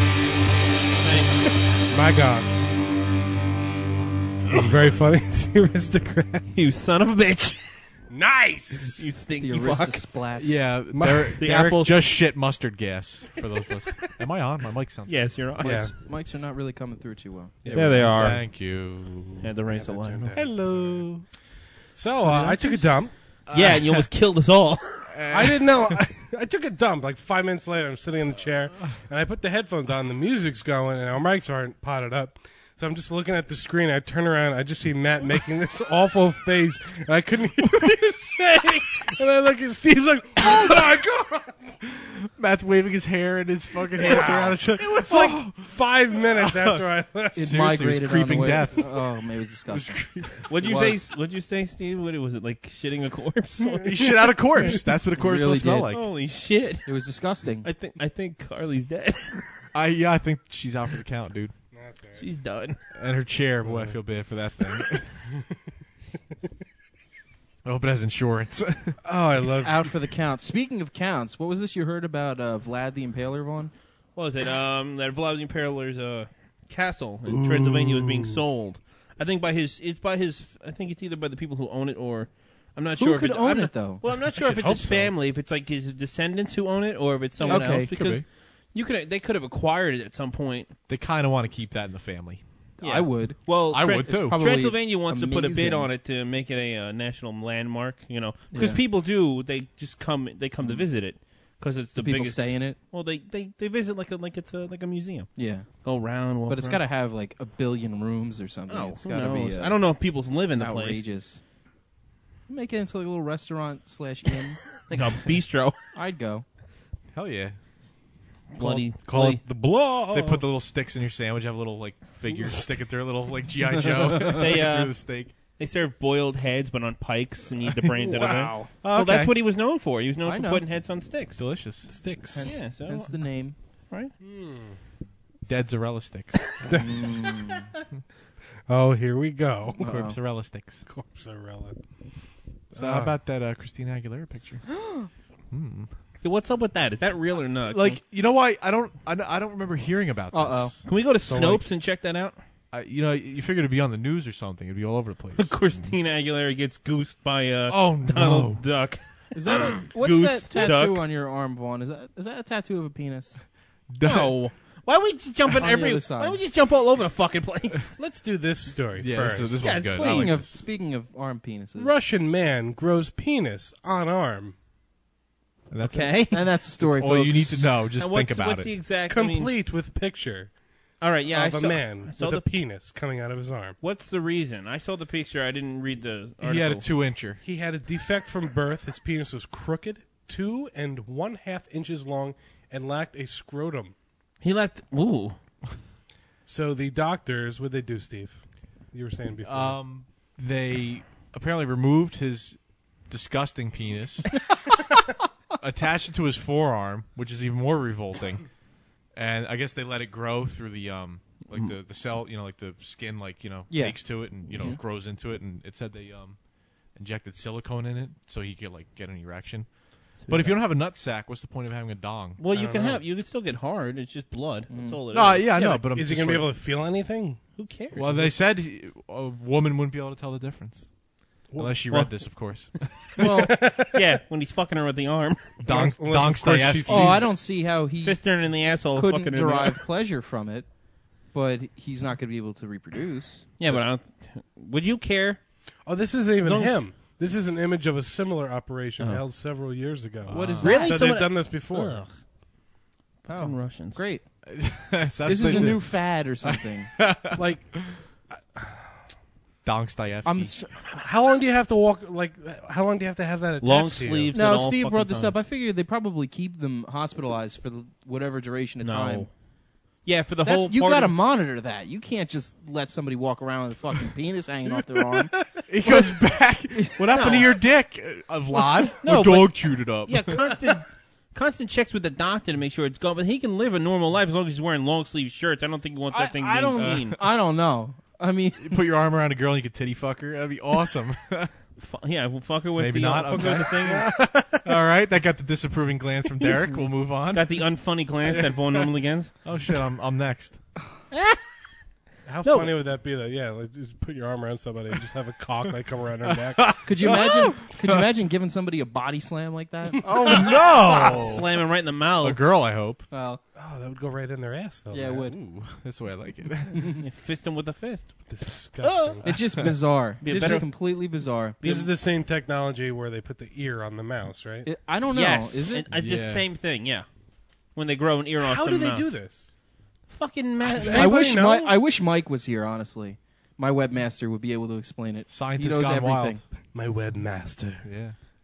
My God. It was very funny to see Aristocrat. You son of a bitch. Nice! You The stinky Arista fuck. splats. Yeah, My- Derek, the Derek apples- just shit mustard gas for those of us. Am I on? My mic's on. Yes, you're on. Yeah. Mics, mics are not really coming through too well. There they are. Thank you. Had to raise the Yeah, line. that turned Hello. So, uh, I took a dump. Yeah, and you almost killed us all. I didn't know. I, I took a dump. Like five minutes later, I'm sitting in the chair, and I put the headphones on. The music's going, and our mics aren't potted up. So I'm just looking at the screen. I turn around. I just see Matt making this awful face, and I couldn't hear what he was saying. And I look at Steve's like, oh my god! Matt's waving his hair and his fucking hands around each other. It was like five minutes after I left. It Seriously, it was migrated on creeping the way. death. Oh, man, it was disgusting. What'd you It say? was. What'd you say, Steve? What was it like? Shitting a corpse? You shit out a corpse. That's what a corpse Really will smell did. like. Holy shit! It was disgusting. I think I think Carly's dead. I yeah, I think she's out for the count, dude. That's all right. She's done. And her chair, boy, I feel bad for that thing. I hope it has insurance. Oh, I love Out for the count. Speaking of counts, what was this you heard about uh, Vlad the Impaler, Vaughn? What was it? Um, that Vladimir Impaler's uh, castle in Transylvania was being sold. I think by his. It's by his. I think it's either by the people who own it or. I'm not Who sure could if it's, own I'm it, not- though? Well, I'm not I sure if should it's hope his so. family, if it's like his descendants who own it, or if it's someone Okay, else. could Because be. you could, they could have acquired it at some point. They kind of want to keep that in the family. Yeah. I would. Well, I Tran- would, too. Probably Transylvania wants to put a bid amazing. on it to make it a uh, national landmark. You know, because Yeah. people do. They just come. They come to visit it because it's the Do people biggest. stay in it? Well, they, they, they visit like a like it's a like a museum. Yeah. Go around, walk But it's around. got to have like a billion rooms or something. Oh, it's who got to knows? be. Uh, I don't know if people live in the place. outrageous. Make it into like a little restaurant slash inn. Like a bistro. I'd go. Hell yeah. Bloody. call bloody- it the blow. They put the little sticks in your sandwich, have a little like figures sticking through a little like G I Joe They, sticking uh, through the steak. They serve boiled heads, but on pikes, and eat the brains out of it. Wow. Well, Okay. that's what he was known for. He was known I for know. putting heads on sticks. Delicious. Sticks. Hence, Yeah, so- hence the name. Right? Dead Zarella sticks. Oh, here we go. Uh-oh. Corpsarella sticks. Corpsarella. So how about that uh, Christina Aguilera picture? Hmm. Yeah, what's up with that? Is that real or not? Like, you know why? I don't. I, don't- I don't remember hearing about this. Uh-oh. can we go to So, Snopes like- and check that out? I, you know, you figured it'd be on the news or something. It'd be all over the place. Christina Aguilera gets goosed by uh, Oh, Donald no. Duck. Is that a, what's Goose, that tattoo duck. on your arm, Vaughn? Is that is that a tattoo of a penis? No. Why we just jump in On the every? other side. Why we just jump all over the fucking place? Let's do this story Yeah, first. this, this Yeah, one's good. I Speaking like of this. speaking of arm penises, Russian man grows penis on arm. And that's it. Okay. and that's the story. All you folks. need to know. Just Now, what's, think about what's it. the exact? I mean- Complete with picture all right. Yeah. of I a saw, man I saw with the. a penis coming out of his arm. What's the reason? I saw the picture. I didn't read the article. He had a two incher. He had a defect from birth. His penis was crooked, two and one half inches long, and lacked a scrotum. He left. Ooh. So the doctors, what they do, Steve? You were saying before. Um, they apparently removed his disgusting penis, attached it to his forearm, which is even more revolting. And I guess they let it grow through the um, like the, the cell, you know, like the skin, like you know, Yeah. takes to it and you know Mhm. grows into it. And it said they um, injected silicone in it so he could like get an erection. But if you don't have a nut sack, what's the point of having a dong? Well, I you don't can know. have. You can still get hard. It's just blood. That's all it is. No, yeah, I Yeah, know, but I'm is he just going to be like- able to feel anything? Who cares? Well, they said he, a woman wouldn't be able to tell the difference. Unless she Well- read this, of course. Well, yeah, when he's fucking her with the arm, Dong, Unless, Dong of course, Stayevsky. she's- oh, I don't see how he fisting her in the asshole, couldn't fucking her in the derive arm. pleasure from it, but he's not going to be able to reproduce. Yeah, but I don't. Would you care? Oh, this isn't even Those- him. This is an image of a similar operation Oh. held several years ago. What is Really? So Someone- they've done this before. Ugh. Oh, Fucking Russians. great! That's This what is a they new did. fad or something. Like, Dong Stayevsky. I'm s- how long do you have to walk? Like, how long do you have to have that attached Long to you? sleeves. no, at all Steve fucking brought this up. I times. figured they probably keep them hospitalized for the, whatever duration of No. time. Yeah, for the That's, whole. you part got to of- monitor that. You can't just let somebody walk around with a fucking penis hanging off their arm. He goes back. What happened to No. your dick, uh, Vlad? No, a dog but- chewed it up. Yeah, constant. Constant checks with the doctor to make sure it's gone, but he can live a normal life as long as he's wearing long sleeve shirts. I don't think he wants that I, thing I being don't. seen. I don't know. I mean, You put your arm around a girl and you could titty fuck her. That'd be awesome. Fu- yeah, we'll fuck her with Maybe the not, uh, fuck her with the thing. All right, that got the disapproving glance from Derek. We'll move on. Got the unfunny glance that Vaughn normally gets. Oh shit, I'm I'm next. How No. funny would that be? That yeah, like just put your arm around somebody and just have a cock like come around her neck. could you imagine? Could you imagine giving somebody a body slam like that? Oh no, Slam him right in the a mouth. girl. I hope. Well, Oh, that would go right in their ass, though. yeah, it man. would. Ooh, that's the way I like it. You fist him with a fist. Disgusting. It's just bizarre. Be a This better- is completely bizarre. This is the same technology where they put the ear on the mouse, right? It, I don't know. Yes, Is it? It- It's the Yeah. same thing. Yeah, when they grow an ear off. How the do they mouth. do this? Fucking ma- I Anybody wish know? Mike, I wish Mike was here. Honestly, my webmaster would be able to explain it. Scientist he knows gone everything. wild. My webmaster. Yeah.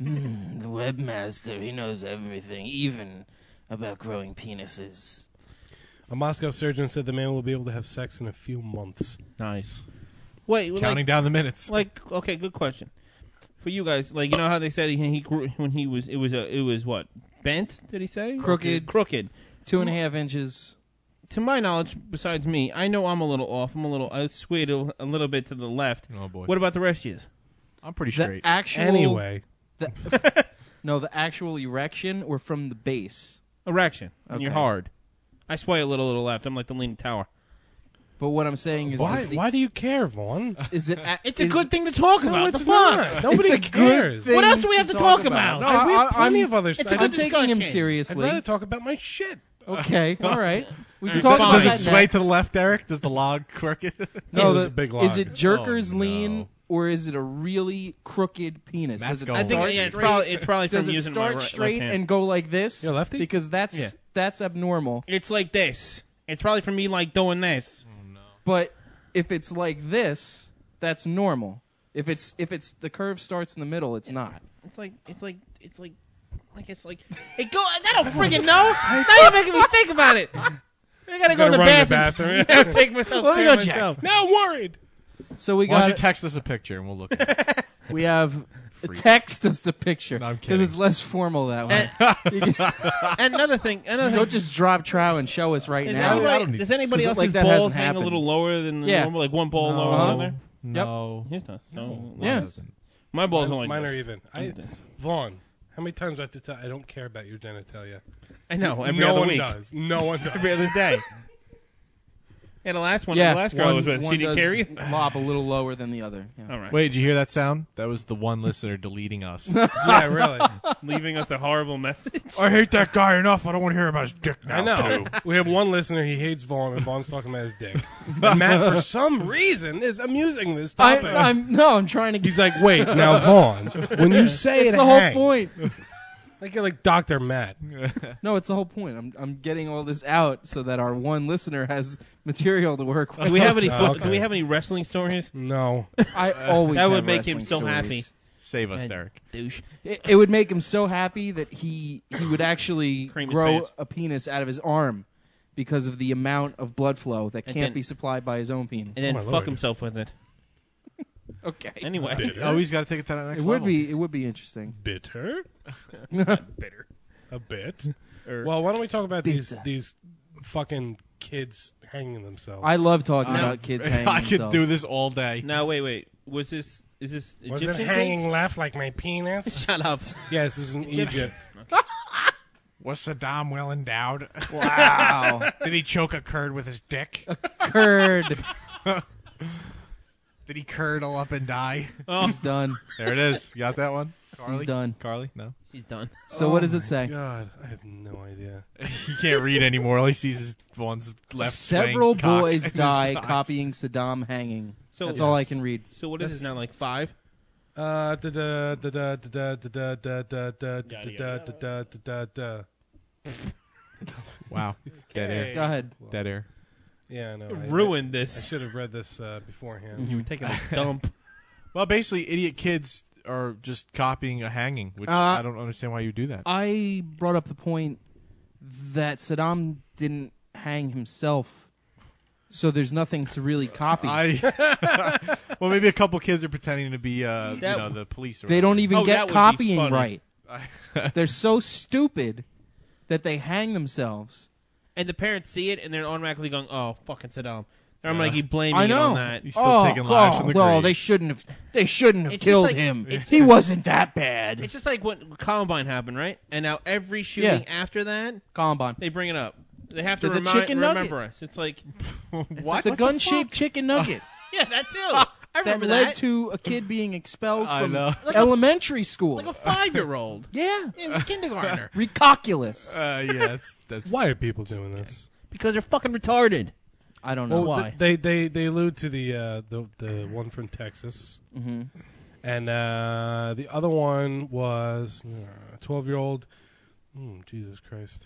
Mm, the webmaster, he knows everything, even about growing penises. A Moscow surgeon said the man will be able to have sex in a few months. Nice. Wait, Counting like, down the minutes. like okay, good question for you guys. Like, you know how they said he, he grew when he was it was a it was what bent? Did he say Crooked. Crooked. Two and a half inches. To my knowledge, besides me, I know I'm a little off. I'm a little I swayed a, a little bit to the left. Oh boy. What about the rest of you? I'm pretty The straight. actual Anyway, the, no, the actual erection or from the base. Erection. And you're Okay. hard. I sway a little to the left. I'm like the leaning tower. But what I'm saying is, why? is, the, Why do you care, Vaughn? is it? A, It's a is, good thing to talk No, about. it's the fuck? not. Nobody It's a good cares. thing What else do we have to talk about? about? No, I- we have I- plenty I'm- of other it's stuff. a I'd, I'm good taking him discussion. seriously. rather talk about my shit. Okay, all right. We can Alright, talk fine. about Does that it sway next. to the left, Eric? Does the log crooked? No, It was the- a big is log. it jerker's Oh, no. lean or is it a really crooked penis? Matt's Does it going I think start yeah, it's straight? probably it's probably from Does it using start my right, straight left hand. and go like this? You're lefty? Because that's Yeah. that's abnormal. It's like this. It's probably from me like doing this. But if it's like this, that's normal. If it's if it's the curve starts in the middle, it's not. It's like it's like it's like like it's like hey go I don't friggin' know. Now you're making me think about it. I gotta go in the Gotta bathroom. run to the bathroom. Yeah, take myself. Let me care go of check. myself. Now I'm worried. So we Why don't you got text us a picture and we'll look at it. we have Freak. text us a picture No, I'm because kidding. it's less formal that way. And, You can- and another thing, another Don't thing. just drop trow and show us right Does now. I don't anybody, need does to- anybody Like else's that balls hasn't hang happened. a little lower than the Yeah. normal, like one ball lower Uh-huh. than the other? No. His does. No. Yeah. Mine doesn't. My balls are like Mine this. are even. I, Like this. Vaughn, how many times do I have to tell I don't care about your genitalia? I know. Every no other one week. does. No one does. Every other day. And the last one, Yeah, the last girl I was with, one she didn't does carry. lob a little lower than the other. Yeah. All right. Wait, did you hear that sound? That was the one listener deleting us. Yeah, really. Leaving us a horrible message. I hate that guy enough. I don't want to hear about his dick now. I know. We have one listener. He hates Vaughn, and Vaughn's talking about his dick. And Matt, for some reason, is amusing this I, topic. I'm no, I'm trying to. Get, He's like, wait, now Vaughn, when you say it's it the whole hangs, point. like you're like Doctor Matt. No, it's the whole point. I'm I'm getting all this out so that our one listener has material to work with. Do we have any? Oh, fo- okay. Do we have any wrestling stories? No. I always That would have make him wrestling so stories. happy. Save us, And Derek. Douche. It, it would make him so happy that he he would actually Cream his grow pants. a penis out of his arm because of the amount of blood flow that And can't then- be supplied by his own penis. And then Oh, my fuck Lord. himself with it. Okay. Anyway. Oh, he's got to take it to that next It would level. be it would be interesting. Bitter? Bitter. A bit. Or- Well, why don't we talk about these Pizza. these fucking kids hanging themselves? I love talking No. about kids hanging I could themselves. do this all day. Now wait, wait. Was this? Is this Was Egyptian it hanging kids? left like my penis? Shut up. Yes, this is in Egyptian. Egypt. Was Saddam well endowed? Wow. Did he choke a curd with his dick? Curd. Did he curdle up and die? Oh, He's done. There it is. You got that one? Carly? He's done. Carly? No. he's done. So what does it say? God, I have no idea. He can't read anymore. All he sees is one's left Several swaying cock boys in his die eyes. copying Saddam hanging. So- That's all I Yes. can read. So what is this now? Like five? Uh, da da da da da da da da da da da da da da da da. Wow. Dead air. Go ahead. Dead air. Yeah, no. I- Ruined I this. should have read this uh, beforehand. You were taking a dump. Well, basically, idiot kids are just copying a hanging, which Uh, I don't understand why you do that. I brought up the point that Saddam didn't hang himself, so there's nothing to really copy. I well, maybe a couple kids are pretending to be, uh, That- you know, the police. Or they don't whatever. even Oh, that get would be copying funny. right. They're so stupid that they hang themselves. And the parents see it, and they're automatically going, "Oh, fucking Saddam." I'm like, you blaming I it know. on that. He's still oh, taking lives from the no, grave. they shouldn't have. They shouldn't have It's just killed like- him. it's He just- wasn't that bad. It's just like what Columbine happened, right? And now every shooting Yeah. after that, Columbine. they bring it up. They have to The- the remind, chicken nugget. remember us. It's like, what? The gun-shaped chicken nugget yeah, that too. I that remember led that. to a kid being expelled I from know. Like a- elementary school. like a five-year-old. yeah, in kindergartner. Recoculous. Uh, yeah, that's, that's Why are people doing this? Because they're fucking retarded. I don't know Well, why. th- they they they allude to the uh, the the one from Texas, Mhm. and uh, the other one was twelve year old. Mm, Jesus Christ,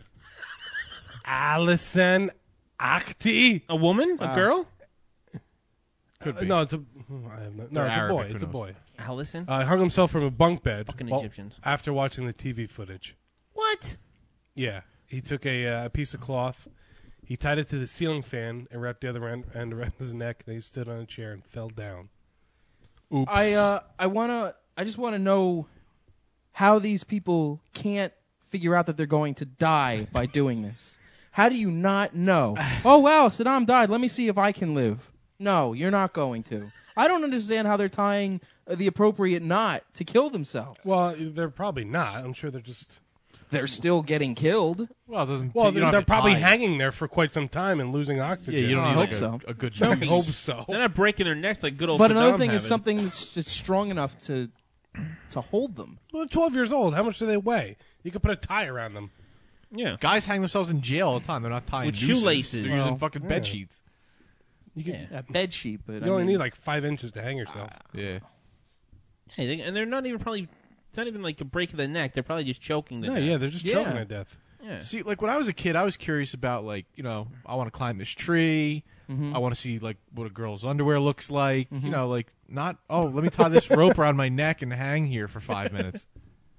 Allison Akhti. A woman? A Wow. girl? Could Uh, be. no, it's a I have no, no They're it's Arabic, a boy. who It's a knows? boy. Allison? Uh, hung himself from a bunk bed. Fucking while- Egyptians. After watching the T V footage. What? Yeah, he took a, uh, a piece of cloth, he tied it to the ceiling fan, and wrapped the other end, end around his neck. Then he stood on a chair and fell down. Oops. I uh, I wanna, I just want to know how these people can't figure out that they're going to die by doing this. How do you not know? Oh wow, Saddam died. Let me see if I can live. No, you're not going to. I don't understand how they're tying uh, the appropriate knot to kill themselves. Well, they're probably not. I'm sure they're just. They're still getting killed. well, it doesn't. Well, you they're, don't they're have to probably tie it. hanging there for quite some time and losing oxygen. Yeah, you don't I need hope like a, so. a good I chunk. hope so. They're not breaking their necks like good old But Saddam another thing is having. something that's, that's strong enough to to hold them. Well, they're twelve years old. How much do they weigh? You could put a tie around them. Yeah. Guys hang themselves in jail all the time. They're not tying With nooses. shoelaces. They're Well, using fucking yeah. bed sheets. You, could, A bed sheet, but you I only mean, need like five inches to hang yourself. Yeah. Hey, they, and they're not even probably. It's not even like a break of the neck. They're probably just choking the No, death. yeah, they're just Yeah. choking to death. Yeah. See, like when I was a kid, I was curious about like you know I want to climb this tree. I want to see like what a girl's underwear looks like. You know, like not oh let me tie this rope around my neck and hang here for five minutes.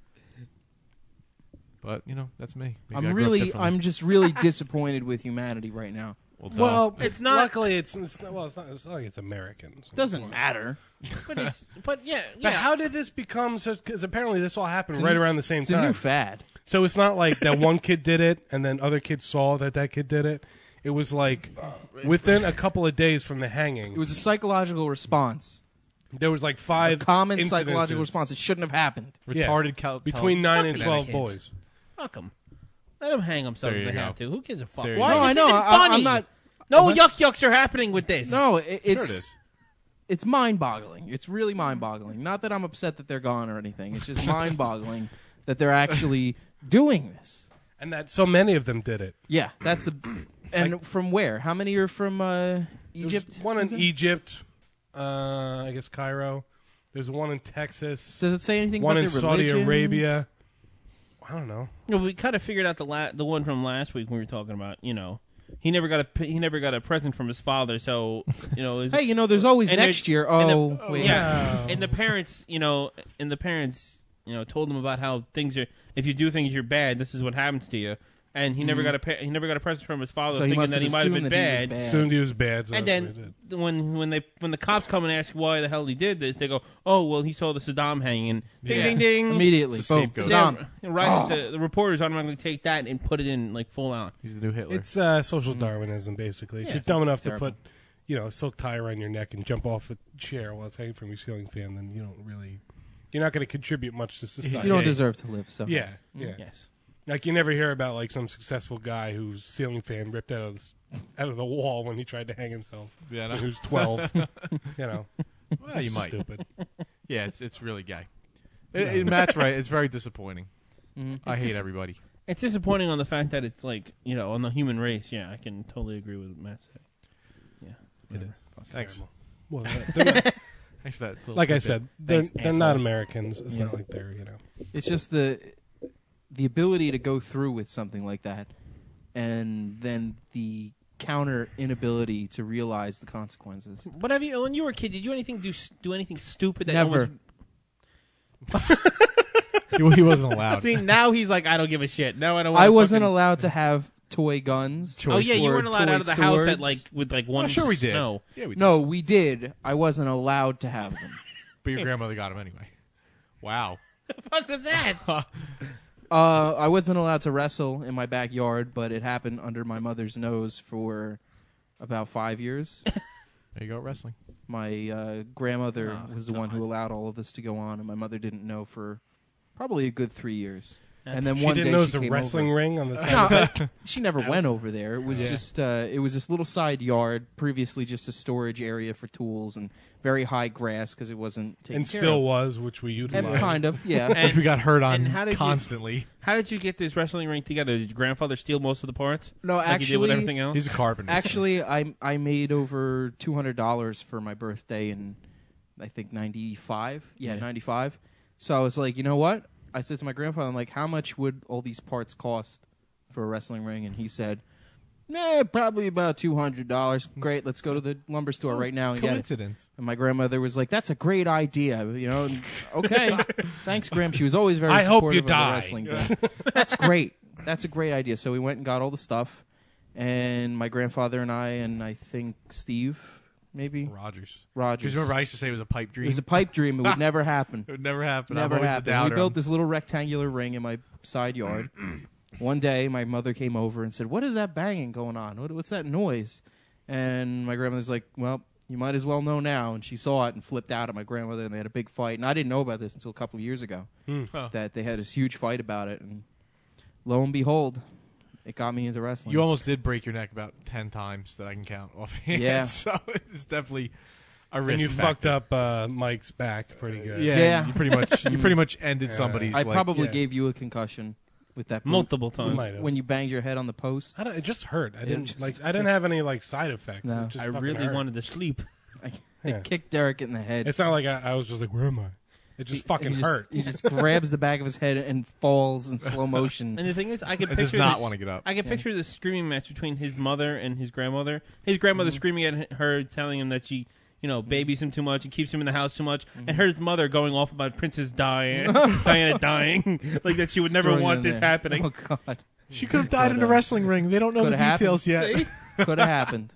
But you know that's me. Maybe I I'm grew up really, differently. I'm just really disappointed with humanity right now. well, duh. Well, It's not- Luckily, it's, it's not, well, it's not. It's not like it's Americans. Doesn't matter. But it's. But yeah. But Yeah. how did this become such? Because apparently this all happened It's a right new- around the same It's a time. new fad. So it's not like that one kid did it and then other kids saw that that kid did it. It was like within a couple of days from the hanging, It was a psychological response. there was like A five common incidences psychological response. It shouldn't have happened. yeah. retarded cal- between cal- nine and Fucking twelve kids. boys. Fuck them. Let them hang themselves There if you they go. have to. Who gives a fuck? There you Why? go. No, I This know. isn't I- funny. I'm not. No What? yuck yucks are happening with this. No, it, it's Sure it is. it's mind-boggling. It's really mind-boggling. Not that I'm upset that they're gone or anything. It's just mind-boggling that they're actually doing this. And that so many of them did it. Yeah, that's a. And from where? How many are from uh, There's Egypt? one in is it? Egypt, uh, I guess Cairo. There's one in Texas. Does it say anything One about in their Saudi religions? Arabia. I don't know. You know, we kind of figured out the la- the one from last week when we were talking about. You know, he never got a p- he never got a present from his father. So you know, his, Hey, you know, there's always and next there- year. and Oh, the- wait. yeah, and the parents, you know, and the parents, you know, told him about how things are. If you do things, you're bad. This is what happens to you. And he never got a pa- he never got a present from his father, So he thinking must that have he might have been assumed that he was bad. bad. Assumed he was bad. So And that's what he then did. when when they when the cops come and ask why the hell he did this, they go, "Oh, well, he saw the Saddam hanging." Ding Yeah. ding ding. Immediately, It's a boom, scapegoat. Saddam. They're- Right, the, the reporters automatically take that and put it in like full on. He's the new Hitler. It's uh, social Darwinism, basically. If Yeah, you're it's dumb enough to terrible. put, you know, a silk tie around your neck and jump off a chair while it's hanging from your ceiling fan, then you don't really, you're not going to contribute much to society. You don't deserve to live. So Yeah, yeah. Yes. Like you never hear about like some successful guy whose ceiling fan ripped out of the, s- out of the wall when he tried to hang himself. Yeah, I know. when he was twelve. you know, well, you might. Stupid. Yeah, it's it's really gay. It, it, Matt's right. It's very disappointing. Mhm. I hate everybody. It's disappointing on the fact that it's like, you know, on the human race. Yeah, I can totally agree with what Matt said. Yeah. It is. Thanks. Terrible. Well, they're not, Thanks for that. little like I tidbit. said, they're Thanks, they're not asshole. Americans. It's not like they're you know. it's just the the ability to go through with something like that, and then the counter inability to realize the consequences. What have you? When you were a kid, did you anything do do anything stupid? That Never. almost- he, he wasn't allowed. See, now he's like, I don't give a shit. No, I don't. I wanna wasn't fucking- allowed to have toy guns. Oh yeah, you or weren't allowed toy out of the house at swords. like with like one. Oh, sure we did. Snow. Yeah, we did. No, we did. I wasn't allowed to have them. But your grandmother got him anyway. Wow. The fuck was that? Uh, I wasn't allowed to wrestle in my backyard, but it happened under my mother's nose for about five years. There you go, wrestling. My uh, grandmother Oh, was the one who allowed all of this to go on, and my mother didn't know for probably a good three years. And then She one didn't day know she it was a came wrestling over. ring on the side. No, of the uh, she never went over there. It was Yeah. just uh, it was this little side yard, previously just a storage area for tools and very high grass because it wasn't taken and care still of. was, which we utilized. And kind of, yeah. And- Which we got hurt on and how did you- constantly. How did you get this wrestling ring together? Did your grandfather steal most of the parts? No, like he did with actually- everything else. He's a carpenter. Actually, I I made over two hundred dollars for my birthday in I think ninety five. Yeah, Yeah. ninety five. So I was like, you know what? I said to my grandfather, I'm like, how much would all these parts cost for a wrestling ring? And he said, Eh, probably about two hundred dollars. Great, let's go to the lumber store right now and get it. Coincidence. And my grandmother was like, "That's a great idea." You know, and, okay, thanks, Graham. She was always very I hope you supportive of the die. wrestling thing. That's great. That's a great idea. So we went and got all the stuff, and my grandfather and I, and I think Steve, maybe Rogers. Rogers. Because remember, I used to say it was a pipe It dream. was a pipe dream. It would never happen. It would never happen. Never I'm always happened. the We doubter. built this little rectangular ring in my side yard. One day, my mother came over and said, "What is that banging going on? What, what's that noise?" And my grandmother's like, "Well, you might as well know now." And she saw it and flipped out at my grandmother, and they had a big fight. And I didn't know about this until a couple of years ago, Huh. that they had this huge fight about it. And lo and behold, it got me into wrestling. You almost did break your neck about ten times that I can count offhand. Yeah. So it's definitely a risk. And you factor. fucked up uh, Mike's back pretty good. Yeah, Yeah. You pretty much you pretty much ended Yeah. somebody's. I like, probably yeah. gave you a concussion with that boot Multiple You times. might have. when you banged your head on the post. I don't, it just hurt. I didn't just like. I didn't have any like side effects. No. It just I fucking really hurt. wanted to sleep. I, Yeah. I kicked Derek in the head. It's not like I, I was just like, where am I? It just He- fucking he just- hurt. He just grabs the back of his head and falls in slow motion. And the thing is, I could I does picture not this- want to get up. I can Yeah. picture the screaming match between his mother and his grandmother. His grandmother Mm-hmm. screaming at her, telling him that she, you know, babies him too much and keeps him in the house too much, Mm-hmm. and her mother going off about Princess Diana, Diana dying, like that she would never Throwing want in this there. happening. Oh God, She could have died in a But, uh, wrestling ring. They don't know the could have details happened. yet. Could have happened.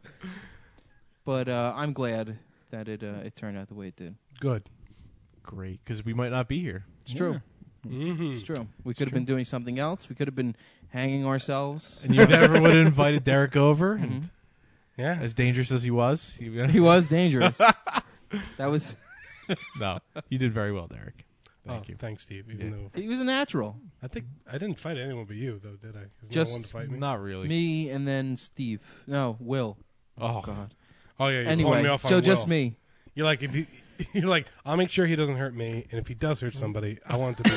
But uh, I'm glad that it uh, it turned out the way it did. Good. Great, because we might not be here. It's true. Mm-hmm. It's true. We could have been doing something else. We could have been hanging ourselves. And you never would have invited Derek over, and Mhm. Yeah. as dangerous as he was. You, He was dangerous. That was. no, you did very well, Derek. Thank oh, you. Thanks, Steve. Even Yeah. though He was a natural. I think I didn't fight anyone but you, though, did I? 'Cause Just no one to fight me. Not really. Me and then Steve. No, Will. Oh, God. Oh yeah. You're Anyway, pulling me off on so just Will. me. You're like if you. You're like I'll make sure he doesn't hurt me, and if he does hurt somebody, I want it to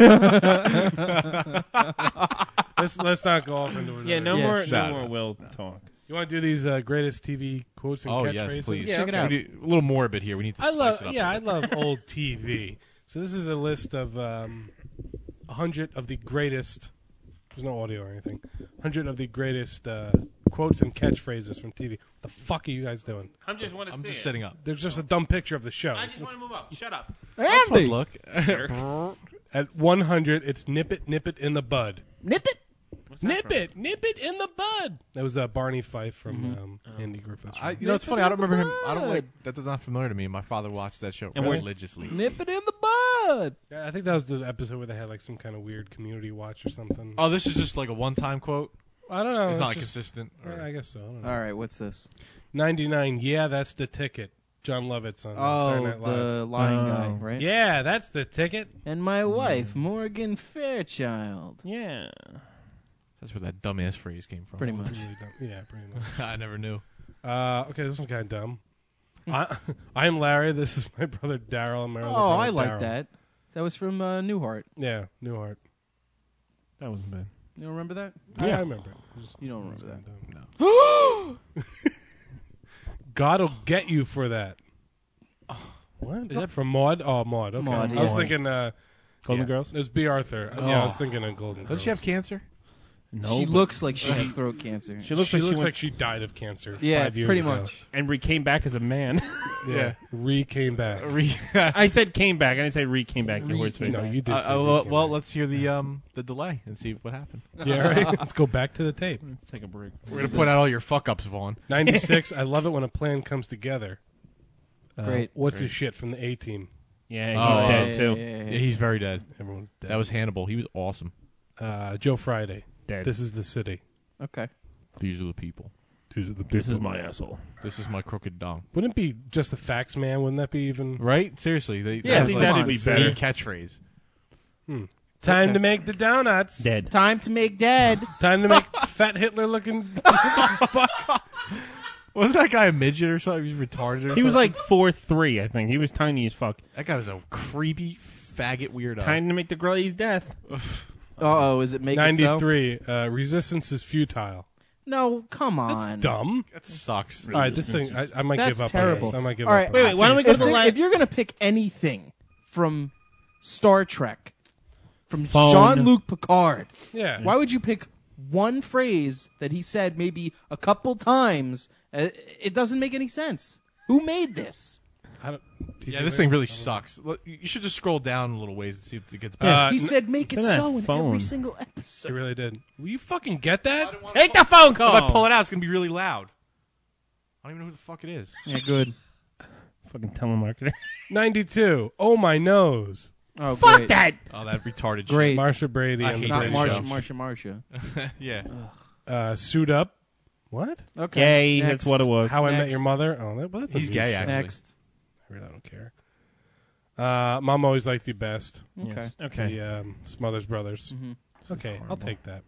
be there. let's let's not go off into it. Yeah, no Yeah, more, sure. no No, more no, Will talk. You want to do these uh, greatest T V quotes and oh catchphrases? yes, please. Yeah, check it out. We do- a little morbid here. We need to I spice love, it up. yeah, a I bit. love old T V. So this is a list of um, a hundred of the greatest. There's no audio or anything. Hundred of the greatest uh, quotes and catchphrases from T V. What the fuck are you guys doing? I'm just want to I'm see just it. setting up. There's just a dumb picture of the show. I just want to move up. Shut up. That's Andy! one look. At one hundred, it's nip it, nip it in the bud. Nip it. What's that Nip from? it, nip it in the bud. That was uh, Barney Fife from um, Andy Griffith. I, you know, it's funny. I don't remember him. I don't like that. Is not familiar to me. My father watched that show And we're- religiously. Nip it in the bud. Yeah, I think that was the episode where they had like some kind of weird community watch or something. Oh, this is just like a one-time quote. I don't know. it's it's not just- consistent. or- Yeah, I guess so. I don't know. All right, what's this? ninety-nine. Yeah, that's the ticket. John Lovitz on Saturday Oh, Night Live. the lying Oh. guy, right? Yeah, that's the ticket. And my wife, Morgan Fairchild. Yeah. That's where that dumbass phrase came from. Pretty much. Really dumb. Yeah, pretty much. I never knew. Uh, okay, this one's kind of dumb. I, I'm Larry. This is my brother Daryl. and my other Oh, brother I like Daryl. that. That was from uh, Newhart. Yeah, Newhart. That wasn't bad. You don't remember that? I, I remember it. Just- You don't remember that. No. God'll get you for that. What? Is that from Maud? Oh, Maud. Okay. Maud, I was yeah. thinking uh, Golden yeah. Girls? It was B. Arthur. Uh, Yeah, I was Oh. thinking of Golden Doesn't Girls. she have cancer? No. she but- looks like she has throat cancer. She looks she like looks she like went, she died of cancer yeah, five years pretty ago. much. and re came back as a man. Yeah. Re came back. I said came back. I didn't say re came back. Re- Your face. No, you did. Uh, say uh, re well, came well, back. let's hear the um the delay and see what happened. Yeah, right. Let's go back to the tape. Let's take a break. We're gonna point out all your fuck ups, Vaughn. ninety-six. I love it when a plan comes together. Uh, Great. What's his shit from the A Team? Yeah, he's Oh, dead yeah, too. yeah, yeah, Yeah, yeah. he's very dead. Everyone's dead. That was Hannibal. He was awesome. uh, Joe Friday. Dead. This is the city. Okay. These are the people. These are the This is my asshole. This is my crooked dong. Wouldn't it be just the facts, man? Wouldn't that be even Right? Seriously, they, Yeah, that I was think like that'd the be city better. catchphrase. time Okay. to make the donuts? Dead. Time to make dead. Time to make fat Hitler looking. Fuck. Wasn't that guy a midget or something? He was retarded. Or He was something? like four three, I think. He was tiny as fuck. that guy was a creepy faggot weirdo. Time to make the girlie's death. Uh oh, is it make it so? ninety-three. Uh, resistance is futile. No, come on. Dumb. That sucks. All right, this thing. I, I might That's give up. terrible. On this. I might give All right, up. Wait, on wait, this. why don't we go if, to the they- last? if you're gonna pick anything from Star Trek, from Phone. Jean-Luc Picard, Yeah. why would you pick one phrase that he said maybe a couple times. Uh, it doesn't make any sense. Who made this? I don't, Yeah, this thing really sucks. Look, you should just scroll down a little ways and see if it gets Uh, better. He said make it Look at that so in phone. every single episode. It really did. Will you fucking get that? Take the phone call. If I pull it out, it's gonna be really loud. I don't even know who the fuck it is. Yeah, good. Fucking telemarketer. ninety-two. Oh, my nose. Oh, Fuck great. that. Oh, that retarded Great. Marsha Brady I and the hate Not Brady Marsha, Show. Marsha, Marsha. shit. Yeah. Uh, Suit Up. What? Okay. Gay. Next. That's what it was. How I Met Next. Your Mother. Oh, that, well, that's a He's new gay, show. actually. Next. I really don't care. Uh, Mom Always Liked You Best. Okay. Yes. Okay. The um, Smothers Brothers. Mhm. Okay, I'll take that.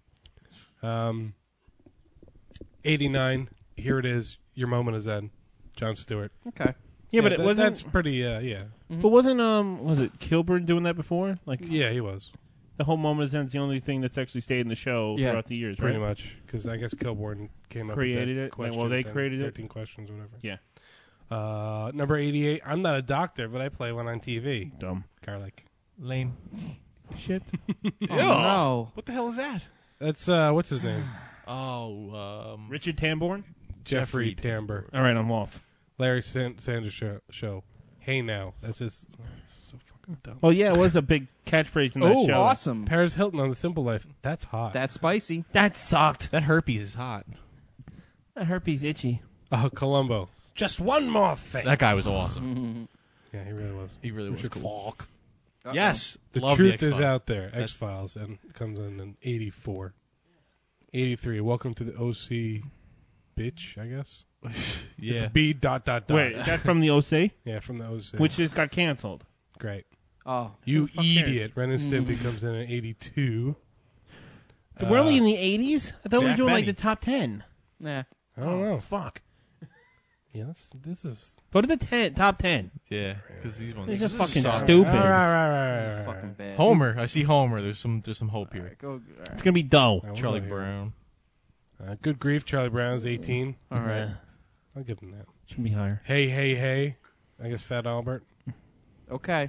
Um, eighty-nine. Here it is. Your moment is end. Jon Stewart. Okay. Yeah, but it that- wasn't. That's pretty. Uh, yeah. But wasn't um was it Kilburn doing that before? Like Yeah, he was the whole moment is end's the only thing that's actually stayed in the show Yeah. throughout the years, pretty right? much because I guess Kilborn came up Created with that it? Question, Well, they then created it? Thirteen questions, or whatever. Yeah. Uh, number eighty-eight. I'm not a doctor, but I play one on T V. Dumb Garlic. Lame. shit. Oh, no. What the hell is that? That's uh, what's his name? Oh, um, Richard Tamborn. Jeffrey Jeffrey Tambor. All right, I'm off. Larry San- Sanders show, show. Hey now. That's just so fucking dumb. Well, yeah, it was a big catchphrase in that Oh, show. awesome. Paris Hilton on The Simple Life. That's hot. That's spicy. That sucked. that herpes is hot. That herpes itchy. Oh, Columbo. Just one more thing. That guy was awesome. Yeah, he really was. He really was Richard cool. Falk. Yes, The love truth the is X-Files. out there. That's- X Files and comes in in eighty-four. eighty-three. Welcome to the O C, bitch. I guess. Yeah. It's B dot dot dot. Wait, is that from the O C, Yeah, from the O C. which just got canceled. great. Oh. You Who the fuck cares? idiot. Ren and Stimpy comes in at eighty-two. So we're only in the eighties. I thought we were Jack doing like Benny. the top ten. Nah. I don't know. Fuck. Yeah, that's, this is. Go to the ten, top ten. Yeah, because these ones. These are this fucking suck. stupid. All right, right, right, right, right. Fucking bad. Homer, I see Homer. There's some. There's some hope here. Go. It's gonna be dull. I will Charlie go here. Brown. Uh, good grief. Charlie Brown's eighteen. All right. Yeah, I'll give him that. should be higher. Hey, hey, hey. I guess Fat Albert. Okay.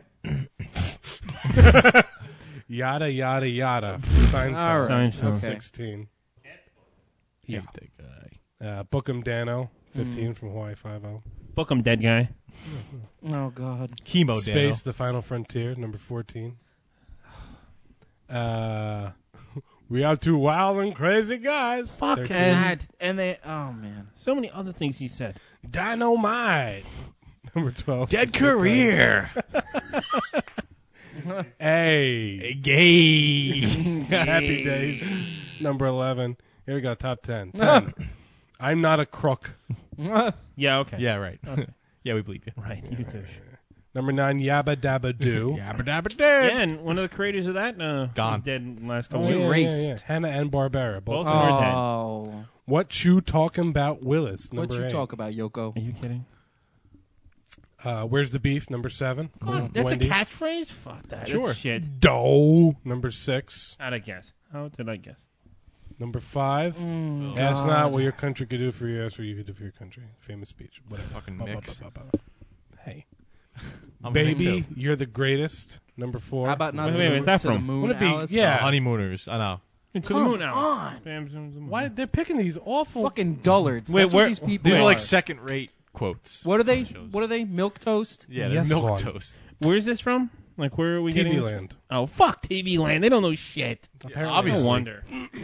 Yada, yada, yada. Seinfeld. All right. Seinfeld. Okay. sixteen. Yeah. Hate that guy. Uh, Bookham Dano, fifteen Mm. from Hawaii Five-O. Book 'em, dead guy. Oh God. Chemo Space, The Final Frontier, number fourteen. Uh, we are two wild and crazy guys. Fuck thirteen. that. And they. Oh man. So many other things he said. Dynamite. Number twelve. Dead career. Hey. Gay. Happy Days. Number eleven. Here we go, top ten. ten. I'm not a crook. Yeah, okay. yeah, right. yeah, we believe you. Right, you douche. Number nine, Yabba Dabba Doo. Yabba dabba Yeah, dead. and one of the creators of that uh, Gone. was dead in the last Oh, couple yeah, of yeah, years. Erased. yeah, yeah. Hannah and Barbera. Both. Both of them are dead. Oh. What you talking about, Willis? Number What you eight. talk about, Yoko? Are you kidding? Uh, Where's the beef? Number seven. God, that's Wendy's. a catchphrase? Fuck that. Sure. That's shit. Dough. Number six. How'd I guess? How did I guess? Number five. Mm, That's God. not what your country could do for you. That's what you could do for your country. Famous speech. Whatever. Fucking Ba, ba, mix. ba, ba, ba. Hey, I'm baby, Ringo. you're the greatest. Number four. How about not Wait, to, wait, the, where's that to the from? moon, Would it be- Alice? yeah. Uh, honeymooners. I know. To the Come moon now. on. Bam, zoom, zoom, Why they're picking these awful? Fucking dullards. Wait, That's where- what these people These are. are like second-rate quotes. What are they? Shows. What are they? Milk toast? Yeah, they're Yes, milk Vaughn. toast. Where's this from? Like, where are we T V getting this Land. from? Oh, fuck T V Land. They don't know shit. Apparently. obviously. No wonder.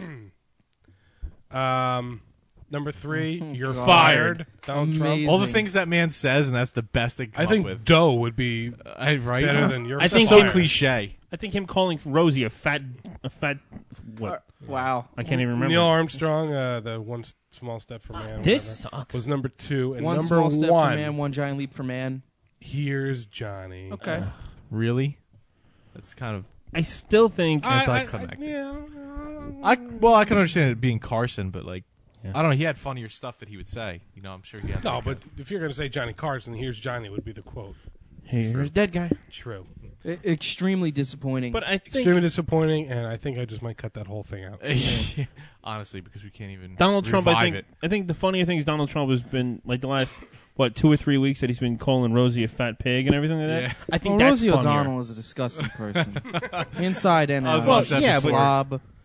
Um, number three, you're God. fired. Donald Amazing. Trump. All the things that man says, and that's the best they come I think up with. dough would be I, right? better than your. I think so he- cliche. I think him calling Rosie a fat, a fat, what? Uh, wow. I can't even remember. Neil Armstrong, uh, the one s- small step for man. This whatever, sucks. was number two, and One number small step one. for man, one giant leap for man. Here's Johnny. Okay. Really? That's kind of. I still think. I, I, I, Anticlimactic. yeah, I well, I can understand it being Carson, but like, Yeah. I don't know. He had funnier stuff that he would say. You know, I'm sure he had. no, like but if you're going to say Johnny Carson, here's Johnny would be the quote. Here's dead guy. True. I- extremely disappointing. But I think Extremely disappointing, and I think I just might cut that whole thing out. a- honestly, because we can't even Donald Trump. I revive think. it. I think the funnier thing is Donald Trump has been like the last what two or three weeks that he's been calling Rosie a fat pig and everything like that. Yeah. I think well, that's Rosie funnier. O'Donnell is a disgusting person, inside and I was out. about to say yeah, that's but- the word. slob.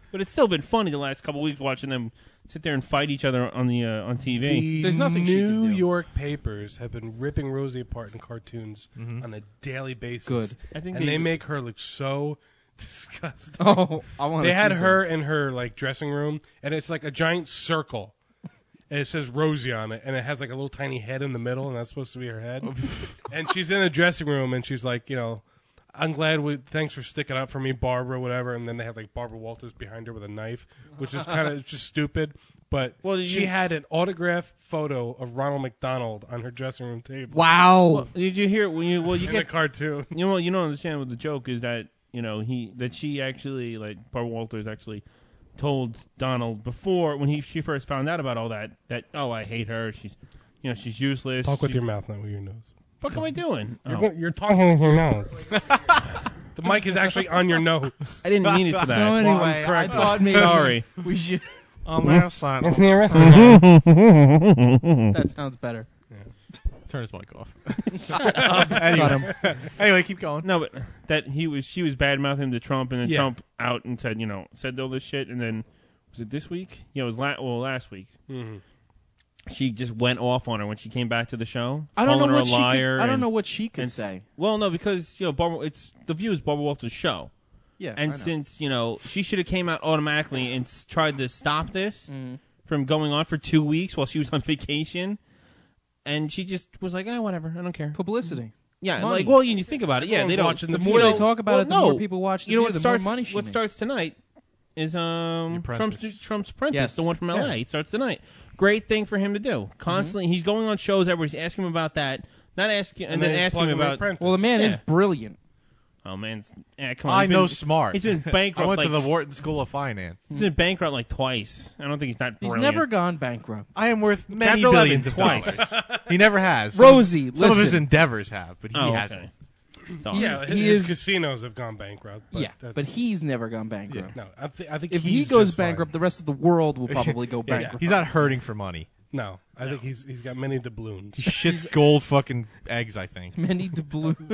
But it's still been funny the last couple weeks watching them sit there and fight each other on the uh, on T V. The There's nothing she New can do. York papers have been ripping Rosie apart in cartoons on a daily basis. Good. I think and they- they make her look so disgusting. Oh, I want. They had her in her like dressing room, and it's like a giant circle, and it says Rosie on it, and it has like a little tiny head in the middle, and that's supposed to be her head. And she's in the dressing room, and she's like, you know, I'm glad we. Thanks for sticking up for me, Barbara, whatever. And then they have like Barbara Walters behind her with a knife, which is kind of just stupid. But Well, did she you- had an autographed photo of Ronald McDonald on her dressing room table. Wow. Well, did you hear when you well you In the get cartoon. you know you don't understand what the joke is that you know he that she actually like Barbara Walters actually told Donald before when he she first found out about all that that oh I hate her she's you know she's useless. Talk with She- your mouth, not with your nose. What am I doing? You're, Oh. go- you're talking with your nose. The mic is actually on your nose. I didn't mean it for that. So anyway, I correct. thought maybe Sorry. we should. On their side. That sounds better. Turn his mic off. Got anyway. him. anyway, keep going. No, but that he was she was bad mouthing to Trump, and then Yeah. Trump out and said, you know, said all this shit, and then was it this week? Yeah, it was la- well last week. Mm-hmm. She just went off on her when she came back to the show. I don't know calling her what a she liar. could, I don't and- know what she could and- say. Well, no, because you know, Barbara, it's the View is Barbara Walters' show, Yeah, and I know. since you know she should have came out automatically and s- tried to stop this Mhm. from going on for two weeks while she was on vacation, and she just was like, "Ah, whatever, I don't care." Publicity. Yeah, Money. like well, you, you think about it. Yeah, Everyone's they don't. watching The The more View. they talk about well, it, the no. more people watch the You know View, what the starts? more money she what makes. starts tonight is um The Trump's Apprentice. Trump's Apprentice, Yes. the one from L A. Yeah. It starts tonight. Great thing for him to do. Constantly, he's going on shows everywhere. He's asking him about that, not asking, and, then he's asking him plugging The about. Apprentice. Well, the man is Yeah. brilliant. Oh man, it's- yeah, come on. I he's know been, smart. He's been I bankrupt. went like, to the Wharton School of Finance. He's been bankrupt like twice. I don't think he's not. He's brilliant. never gone bankrupt. I am worth many Chapter eleven billions of twice. dollars. He never has. Rosie, some, some of his listen. endeavors have, but he Oh, hasn't. okay. So, Yeah, he his is- casinos have gone bankrupt. But yeah, that's, but he's never gone bankrupt. no, I, th- I think If he he's goes just fine. bankrupt, the rest of the world will probably go Yeah, bankrupt. He's not hurting for money. No, I think he's he's got many doubloons. He shits gold fucking eggs, I think. Many doubloons.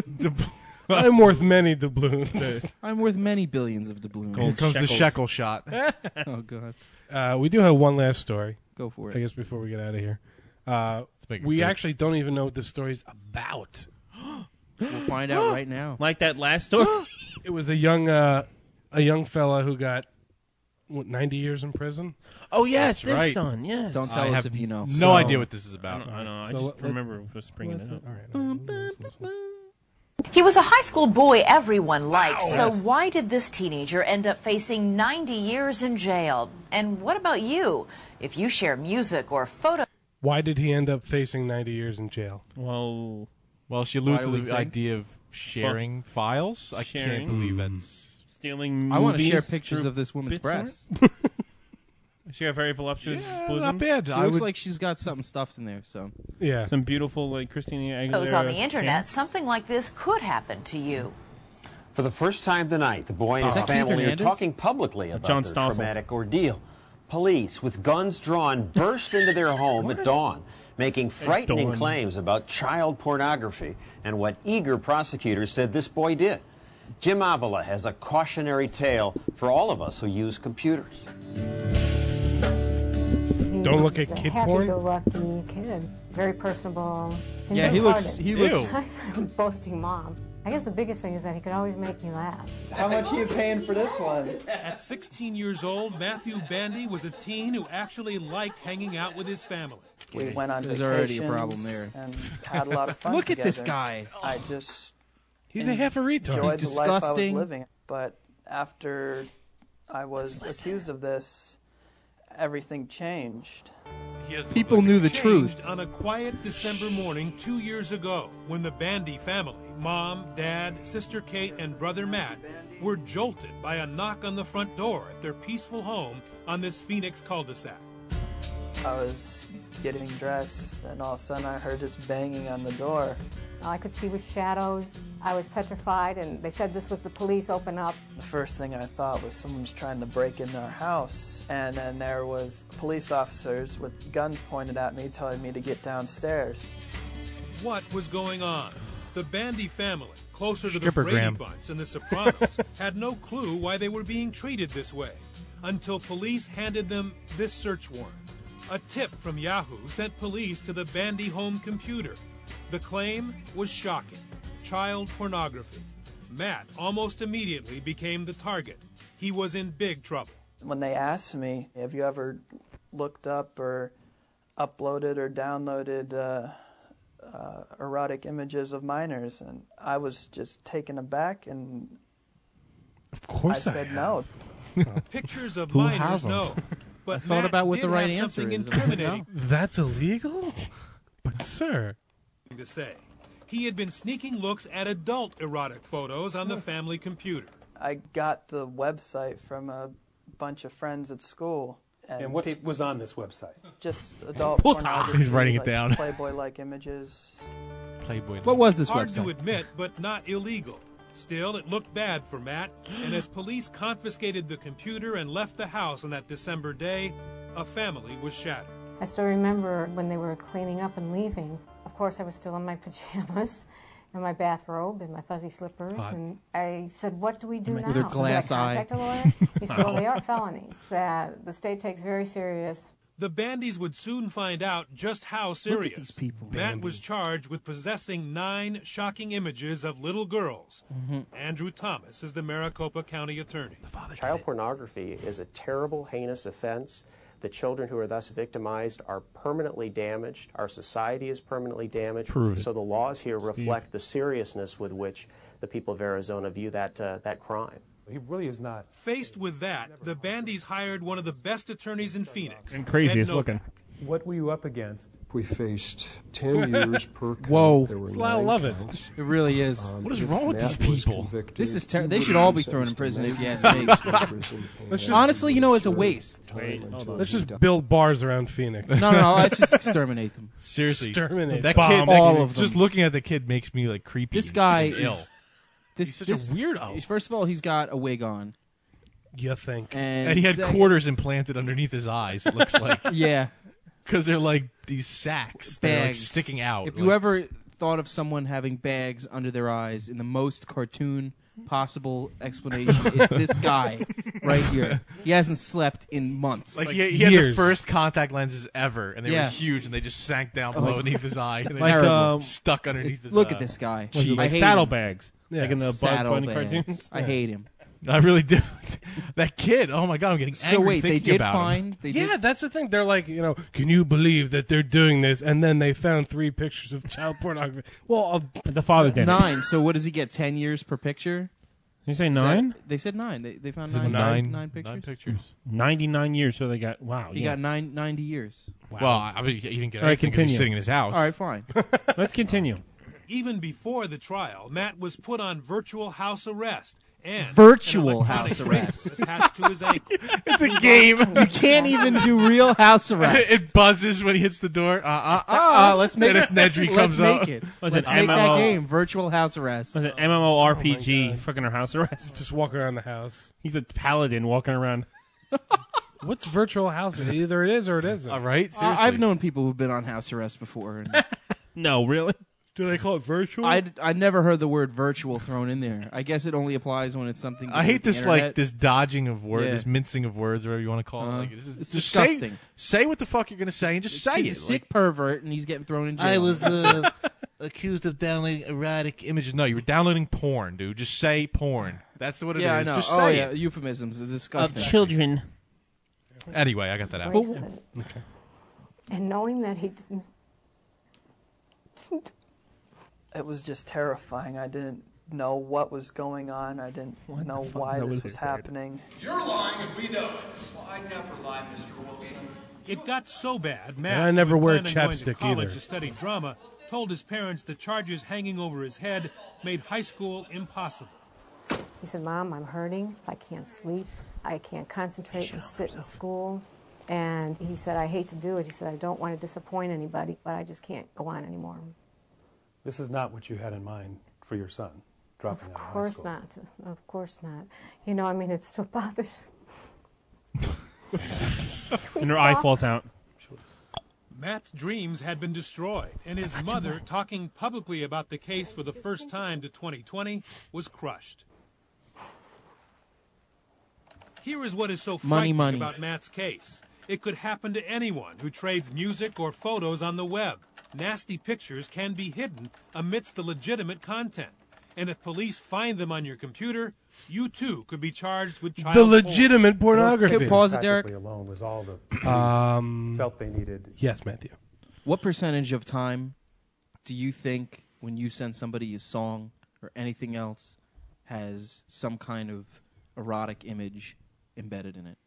I'm worth many doubloons. I'm worth many billions of doubloons. Here comes the shekel shot. Oh god, Uh, we do have one last story, go for I it. guess, before we get out of here. Uh, make it we good. actually don't even know what this story's about. We'll find out right now. like that last story. It was a young uh, a young fella who got what, ninety years in prison. Oh yes, this right. son. Yes. Don't I tell us have if you know. No So- idea what this is I about. don't, I know. I So just let- remember just bringing it up. All right. He was a high school boy everyone liked, so why did this teenager end up facing ninety years in jail? And what about you? If you share music or photos. Why did he end up facing ninety years in jail? Well, Well, she Why alludes do to we the think? idea of sharing files. I Sharing. can't believe that's. stealing. I want to movies share pictures through of this woman's BitTorrent? breasts. She got very voluptuous Yeah, bosoms. not bad. She I looks would, like she's got something stuffed in there. So Yeah. Some beautiful like Christina Aguilera. Those on the internet, pants. something like this could happen to you. For the first time tonight, the boy and Is his that Keith family are Hernandez? talking publicly about John their Stossel. traumatic ordeal. Police, with guns drawn, burst into their home at dawn, making frightening dawn. claims about child pornography and what eager prosecutors said this boy did. Jim Avila has a cautionary tale for all of us who use computers. Don't look at He's a kid porn? happy-go-lucky kid. Very personable. and yeah, very he looks. hearted. He Ew. looks. Nice boasting mom. I guess the biggest thing is that he could always make me laugh. How much are you paying for this one? At sixteen years old, Matthew Bandy was a teen who actually liked hanging out with his family. We went on There's vacations already a problem there. and had a lot of fun Look at this together. guy. I just He's a half a retard. enjoyed He's the life I was disgusting. living. But after I was accused of this, everything changed. People knew the Changed truth. on a quiet December morning two years ago when the Bandy family, mom, dad, sister Kate, and brother Matt, were jolted by a knock on the front door at their peaceful home on this Phoenix cul-de-sac. I was getting dressed, and all of a sudden I heard this banging on the door. All I could see was shadows. I was petrified, and they said this was the police. Open up. The first thing I thought was someone's trying to break into our house, and then there was police officers with guns pointed at me, telling me to get downstairs. What was going on? The Bandy family, closer to the Strippergram. Brady Bunch and the Sopranos, had no clue why they were being treated this way. until police handed them this search warrant. A tip from Yahoo sent police to the Bandy home computer. The claim was shocking: child pornography. Matt almost immediately became the target. He was in big trouble. When they asked me, have you ever looked up or uploaded or downloaded uh, uh, erotic images of minors, and I was just taken aback, and of course I I said have. no. Pictures of Who minors, hasn't? no. But I thought Matt about what did the right have answer something is. incriminating That's illegal? But, sir. to say. He had been sneaking looks at adult erotic photos on the family computer. I got the website from a bunch of friends at school. And, And what peop- was on this website? Just adult Puta. pornography. He's writing it like down. Playboy-like images. Playboy. What was this Hard website? to admit, but not illegal. Still, it looked bad for Matt, and as police confiscated the computer and left the house on that December day, a family was shattered. I still remember when they were cleaning up and leaving. Of course, I was still in my pajamas and my bathrobe and my fuzzy slippers. Hot. And I said, what do we do now? With her glass Should I eye. contact a lawyer? He said, well, they are felonies that the state takes very serious. The Bandies would soon find out just how serious. these people. Matt was charged with possessing nine shocking images of little girls. Mm-hmm. Andrew Thomas is the Maricopa County attorney. Child pornography is a terrible, heinous offense. The children who are thus victimized are permanently damaged. Our society is permanently damaged. Prove it. So the laws here reflect the seriousness with which the people of Arizona view that, uh, that crime. He really is not. Faced with that, the Bandies hired one of the best attorneys in Phoenix. And craziest Ed Novak. looking. What were you up against? We faced ten years per count. Whoa. There were Well, I nine love it. counts. It really is. Um, What is if wrong with Matt these was people? convicted, This is ter- he they would should have all been be thrown in sentenced to prison if you ask ninety me. years in prison and Let's just- Honestly, you know, it's a served waste. time Wait, until hold on. Let's he just died. build bars around Phoenix. No, no, no, let's just exterminate them. Seriously, Exterminate. that Bomb. kid, that All kid- of them. Just looking at the kid makes me like creepy. This guy and is ill. This, He's such this, a weirdo. First of all, he's got a wig on, You think. and, And he had second- quarters implanted underneath his eyes. It looks like Yeah, because they're like these sacks that are like bags sticking out. If like, you ever thought of someone having bags under their eyes in the most cartoon possible explanation, it's this guy right here. He hasn't slept in months. like, like he, he had the years. first contact lenses ever, and they Yeah. were huge, and they just sank down Oh, below beneath his eye. And it's they like, terrible. um, stuck underneath his. Look uh, at this guy. Was it I like hate saddlebags? Yeah. Like in the Bugs Bunny Saddlebags. cartoons? I hate him. I really do. That kid. Oh my god, I'm getting So angry wait, they thinking did about him. find. They Yeah, did. that's the thing. They're like, you know, can you believe that they're doing this? And then they found three pictures of child pornography. Well, uh, The father did it. Nine. So what does he get? Ten years per picture? Did you say Is that- nine? they said nine. They they found Is it nine, nine, nine pictures. Nine pictures. ninety-nine years, so they got, wow. He yeah. got nine, ninety years. Well, I mean, he didn't get All right, anything 'cause he's continue. sitting in his house. All right, fine. Let's continue. Even before the trial, Matt was put on virtual house arrest and Virtual an electronic house arrest. bracelet attached to his ankle. It's a game. You can't even do real house arrest. It buzzes when he hits the door. Uh uh uh. Uh, let's make Dennis it. Nedry Let's comes make out. it. Was Let's it make that M M O? game. Virtual house arrest. Was it MMORPG, fucking house arrest? just walk around the house. He's a paladin walking around. What's virtual house? Either it is or it isn't. All right. Uh, Seriously. I've known people who've been on house arrest before. And No, really? Do they call it virtual? I I never heard the word virtual thrown in there. I guess it only applies when it's something. to I do hate with the this internet. like this dodging of words, Yeah. this mincing of words, whatever you want to call Uh, it. Like, this is, it's just disgusting. Say, say what the fuck you're gonna say and just say He's it. a sick Like, pervert, and he's getting thrown in jail. I was uh, accused of downloading erotic images. No, you were downloading porn, dude. Just say porn. That's what it is. yeah, I know. Just oh say yeah, it. euphemisms. It's disgusting. children. Anyway, I got that out. bracelet. And knowing that he didn't, didn't It was just terrifying. I didn't know what was going on. I didn't What know the fuck? why That was this was weird. happening. You're lying and we know it. Well, I never lie, Mister Wilson. It got so bad, Matt, And I never who wear planned on going to chapstick college either. to study drama, told his parents the charges hanging over his head made high school impossible. he said, Mom, I'm hurting. I can't sleep. I can't concentrate and sit in school. And he said, I hate to do it. He said, I don't want to disappoint anybody, but I just can't go on anymore. This is not what you had in mind for your son, dropping Of out of high course school. not. Of course not. You know, I mean, it still bothers. And her eye falls out. Matt's dreams had been destroyed, and his mother, talking publicly about the case for the first time to twenty twenty, was crushed. Here is what is so Money, frightening money. about Matt's case. It could happen to anyone who trades music or photos on the web. Nasty pictures can be hidden amidst the legitimate content. And if police find them on your computer, you too could be charged with child The porn. legitimate pornography. Okay, pause it, Derek. Practically alone was all the police Um, felt they needed. Yes, Matthew. What percentage of time do you think when you send somebody a song or anything else has some kind of erotic image embedded in it?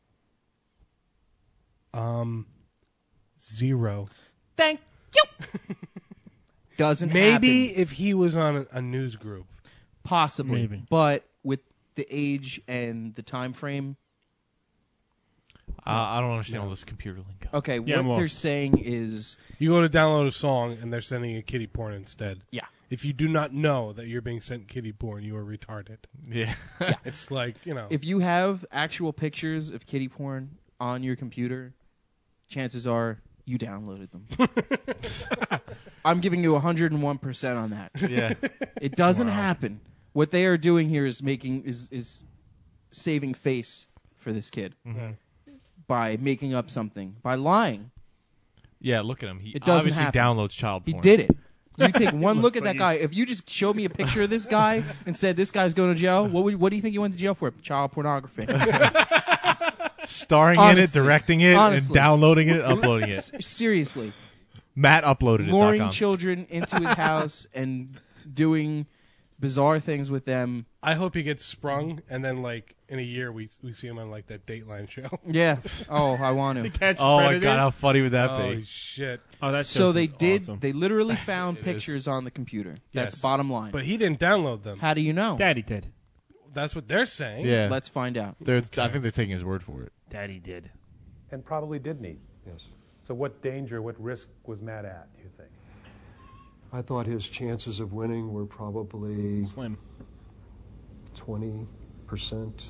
Um, zero. Thank you. Doesn't Maybe happen. if he was on a, a news group. Possibly. Maybe. But with the age and the time frame. Uh, I don't understand all this computer lingo. Okay, Yeah, I'm what they're lost. saying is You go to download a song and they're sending you kitty porn instead. Yeah. If you do not know that you're being sent kitty porn, you are retarded. Yeah. Yeah. It's like, you know. if you have actual pictures of kitty porn on your computer, chances are you downloaded them. I'm giving you one hundred one percent on that. Yeah. It doesn't Wow. happen. What they are doing here is making is is saving face for this kid Mhm. by making up something, by lying. Yeah, look at him. He It doesn't obviously happen. downloads child He porn. did it. You take one look at like that he- guy. If you just showed me a picture of this guy and said this guy's going to jail, what would, what do you think he went to jail for? Child pornography. Starring in it, Honestly. directing it, Honestly. and downloading it, uploading it. S- Seriously. Matt uploaded it. Luring dot com. children into his house and doing bizarre things with them. I hope he gets sprung, and then, like, in a year, we we see him on, like, that Dateline show. Yeah. Oh, I want to. Catch Oh my Predator? god, how funny would that Holy be? shit. Oh, that's So they did. They literally found It is. pictures on the computer. That's Yes. bottom line. But he didn't download them. How do you know? Daddy did. That's what they're saying. Yeah. Let's find out. They're, I think they're taking his word for it. Daddy did. And probably did need. Yes. So what danger, what risk was Matt at, do you think? I thought his chances of winning were probably Slim. twenty percent.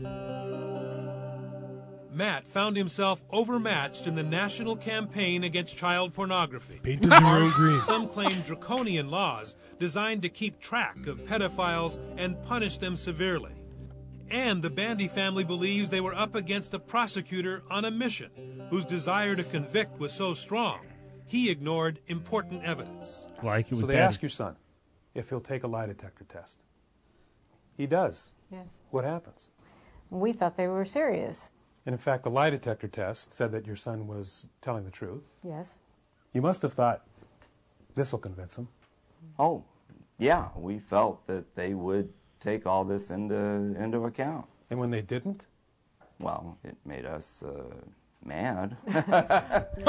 Matt found himself overmatched in the national campaign against child pornography. Painted your own green. Some claim draconian laws designed to keep track of pedophiles and punish them severely. And the Bandy family believes they were up against a prosecutor on a mission whose desire to convict was so strong, he ignored important evidence. Like it was So they Daddy. ask your son if he'll take a lie detector test. He does. Yes. What happens? We thought they were serious. And in fact, the lie detector test said that your son was telling the truth. Yes. You must have thought, this will convince him. Oh, yeah, we felt that they would take all this into into account. And when they didn't? Well, it made us uh, mad. That's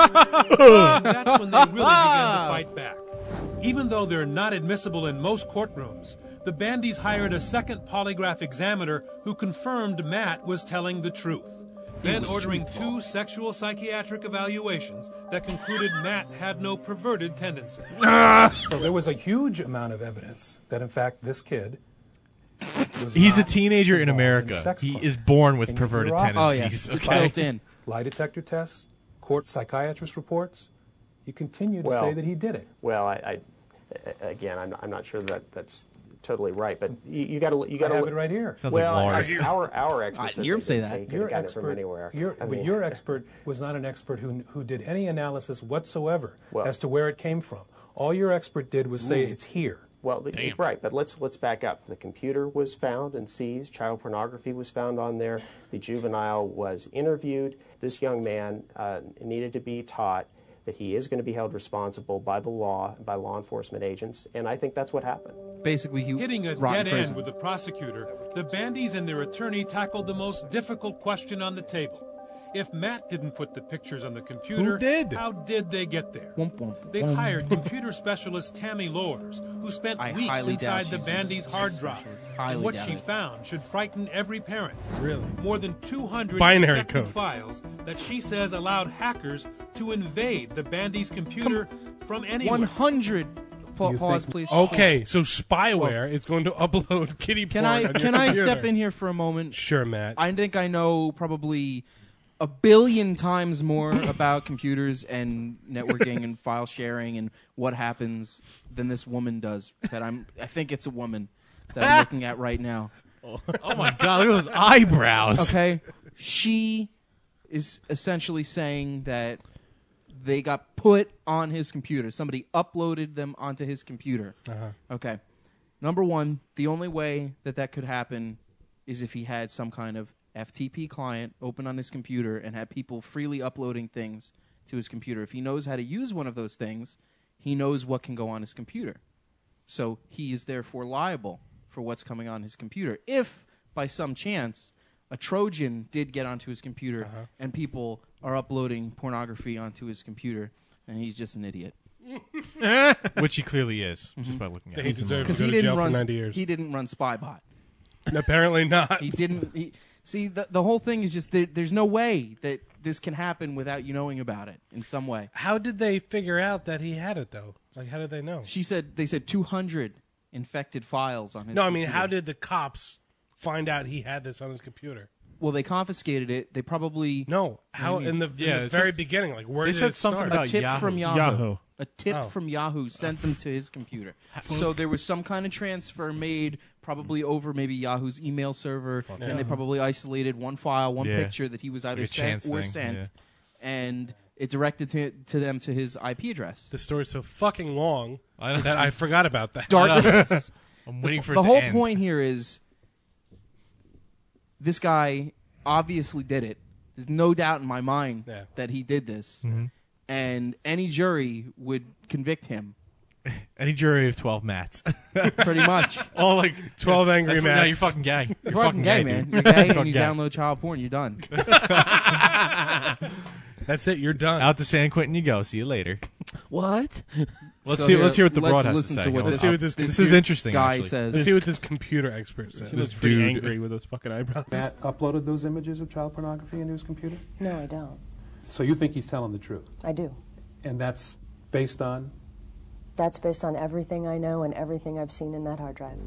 when they really began to fight back. Even though they're not admissible in most courtrooms, the Bandys hired a second polygraph examiner who confirmed Matt was telling the truth. Then ordering two sexual psychiatric evaluations that concluded Matt had no perverted tendencies. So there was a huge amount of evidence that, in fact, this kid was He's a not teenager in involved America. a sex He crime. is born with And perverted your office, tendencies. Oh, yeah. It's okay? built in. Lie detector tests, court psychiatrist reports. You continue to Well- say that he did it. Well, I, I again, I'm, I'm not sure that that's totally right, but you, you got to you got I to have it right here. Sounds like well, Lars. our our experts. I said hear him they say didn't that. he could Your have gotten it expert, from anywhere. your, I but mean, your expert was not an expert who who did any analysis whatsoever Well- as to where it came from. All your expert did was say Mm. it's here. Well, the, right, but let's let's back up. The computer was found and seized. Child pornography was found on there. The juvenile was interviewed. This young man uh, needed to be taught that he is going to be held responsible by the law, by law enforcement agents, and I think that's what happened. Basically, he Hitting a rot in dead prison. end with the prosecutor, the Bandys and their attorney tackled the most difficult question on the table. If Matt didn't put the pictures on the computer, Who did? how did they get there? Womp, womp, They womp. hired computer specialist Tammy Lors, who spent I weeks highly inside doubt the she's Bandys' a hard drive. specialist. And Highly what doubt she it. found should frighten every parent. Really? More than two hundred Binary encrypted code. files that she says allowed hackers to invade the Bandys' computer from anywhere. one hundred. Pa- you pause, think- please. Okay, so spyware is going to upload kitty Can porn I on your can I computer. step in here for a moment? Sure, Matt. I think I know probably a billion times more about computers and networking and file sharing and what happens than this woman does. That I'm. I think it's a woman that I'm looking at right now. Oh my god, look at those eyebrows. Okay, She is essentially saying that they got put on his computer. Somebody uploaded them onto his computer. Uh-huh. Okay. Number one, the only way that that could happen is if he had some kind of F T P client open on his computer and had people freely uploading things to his computer. If he knows how to use one of those things, he knows what can go on his computer. So he is therefore liable for what's coming on his computer. If, by some chance, a Trojan did get onto his computer Uh-huh. and people are uploading pornography onto his computer, and he's just an idiot. Which he clearly is, just by looking at He it. deserves to Because go he to didn't jail for run. ninety years. He didn't run Spybot. Apparently not. He didn't. He, see, the the whole thing is just there, there's no way that this can happen without you knowing about it in some way. How did they figure out that he had it, though? Like, how did they know? She said they said two hundred infected files on his. No, I mean, computer. how did the cops find out he had this on his computer? Well, they confiscated it. They probably No, how What do you in mean? the, Yeah, in the it's very just- beginning, like where they did said it something start? about a tip Yahoo. from Yahoo. Yahoo. A tip Oh. from Yahoo sent them to his computer. So there was some kind of transfer made, probably over maybe Yahoo's email server, and yeah. they probably isolated one file, one Yeah. picture that he was either Like a sent chance or thing, sent, yeah. and it directed to, to them to his I P address. The story's so fucking long I know. that I forgot about that. Darkness. I'm waiting for the it to whole end. point here is this guy obviously did it. There's no doubt in my mind Yeah. that he did this, Mhm. and any jury would convict him. Any jury of twelve mats. Pretty much. All like twelve angry that's what- No, mats. you're fucking gay. You're, fucking gay, man. You're gay, and Fucking you gay. download child porn. You're done. That's it. You're done. Out to San Quentin you go. See you later. What? Let's So see. here, let's hear what the let's broad has listen to to say. what Let's this- see what this, This computer is interesting. guy actually. says. Let's see what this computer expert says. He looks This pretty dude- angry with those fucking eyebrows. Matt uploaded those images of child pornography into his computer? No, I don't. So you think he's telling the truth? I do. And that's based on? That's based on everything I know and everything I've seen in that hard drive.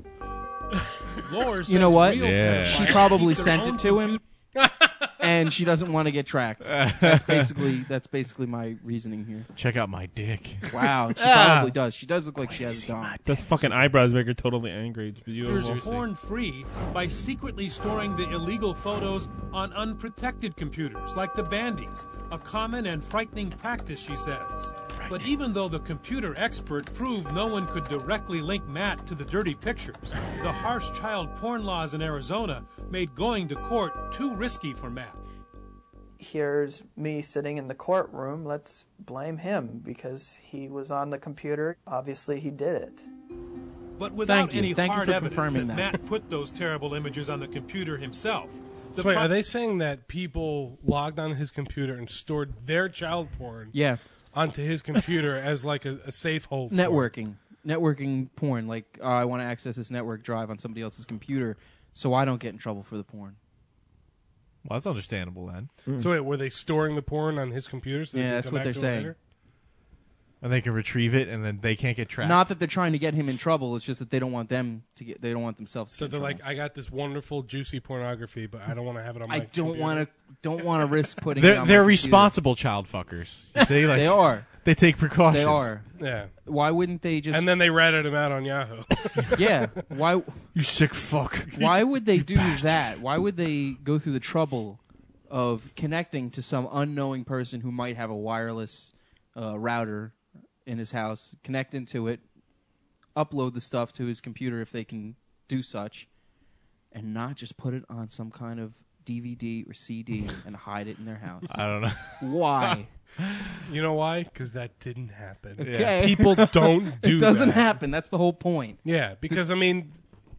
Lore You know says what? real Yeah. She pedophiles probably keep their sent own it to him, and she doesn't want to get tracked. That's basically that's basically my reasoning here. Check out my dick. Wow, she Ah. probably does. She does look like she has a dong. Those fucking eyebrows make her totally angry. It's beautiful. computers porn free by secretly storing the illegal photos on unprotected computers like the Bandies, a common and frightening practice, she says. But even though the computer expert proved no one could directly link Matt to the dirty pictures, the harsh child porn laws in Arizona made going to court too risky for Matt. Here's me sitting in the courtroom. Let's blame him because he was on the computer. Obviously, he did it. But without Thank you. any Thank you hard for evidence confirming that, that. Matt put those terrible images on the computer himself. The So wait, pro- are they saying that people logged on his computer and stored their child porn Yeah, onto his computer as like a, a safe hold? for it? networking, networking porn. Like uh, I want to access this network drive on somebody else's computer, so I don't get in trouble for the porn. Well, that's understandable then. So wait, were they storing the porn on his computer? So they Yeah, could that's come what back they're to it saying. later? And they can retrieve it, and then they can't get tracked. Not that they're trying to get him in trouble. It's just that they don't want them to get. They don't want themselves. To So get they're in like, trouble. I got this wonderful, juicy pornography, but I don't want to have it on my I don't computer. want to. Don't want to risk putting. it They're on they're my computer. responsible child fuckers. You see, like They are. They take precautions. They are. Yeah. Why wouldn't they just? And then they ratted him out on Yahoo. yeah. Why? You sick fuck. Why would they do bastard. that? Why would they go through the trouble of connecting to some unknowing person who might have a wireless uh, router in his house, connect into it, upload the stuff to his computer if they can do such, and not just put it on some kind of D V D or C D and hide it in their house? I don't know. Why? You know why? Because that didn't happen. Okay. People don't do It doesn't that. happen. That's the whole point. Yeah, because, I mean,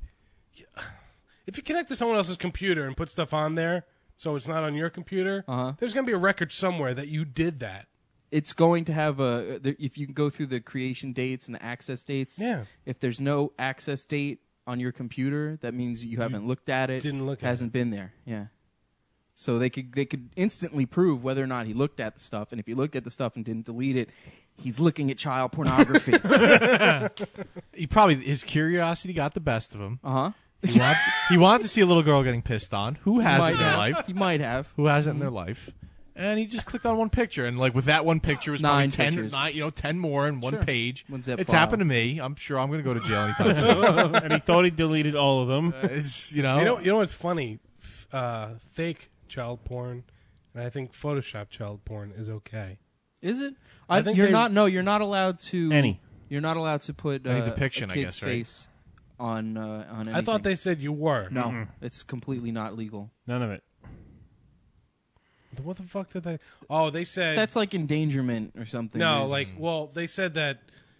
if you connect to someone else's computer and put stuff on there so it's not on your computer, Uh-huh. there's going to be a record somewhere that you did that. It's going to have a. the- If you can go through the creation dates and the access dates, Yeah. if there's no access date on your computer, that means you haven't looked at it. didn't look at hasn't been there. Yeah. So they could they could instantly prove whether or not he looked at the stuff, and if he looked at the stuff and didn't delete it, he's looking at child pornography. He probably his curiosity got the best of him. Uh huh. He, want, he wanted to see a little girl getting pissed on. Who has might it in their have. life? He might have. Who has it in their life? And he just clicked on one picture, and like with that one picture was Nine probably ten, pictures. nine, you know, ten more in one Sure. page. One zip it's file. happened to me. I'm sure I'm going to go to jail anytime soon. And he thought he deleted all of them. Uh, it's you know, You know, you know what's funny? F- Uh, fake child porn, and I think Photoshop child porn is okay. Is it? I I think you're they- not. No, you're not allowed to. Any. You're not allowed to put uh, Any depiction, a I kid's guess, right? face on uh, on anything. I thought they said you were. No, Mm-mm. it's completely not legal. None of it. What the fuck did they? Oh, they said That's like endangerment or something. no. There's- Like, well, they said that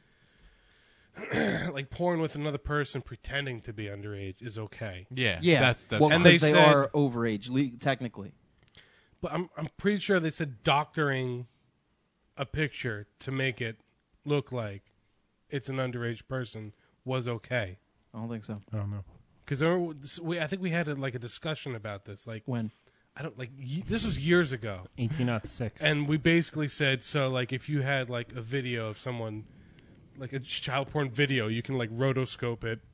like porn with another person pretending to be underage is okay. Yeah, yeah, That's that's well, and because they they, said- are overage, le- technically. But I'm I'm pretty sure they said doctoring a picture to make it look like it's an underage person was okay. I don't think so. I don't know. Because we, I think we had a, like a discussion about this. Like when I don't like y- this was years ago, eighteen oh six, and we basically said so. Like if you had like a video of someone, like a child porn video, you can like rotoscope it.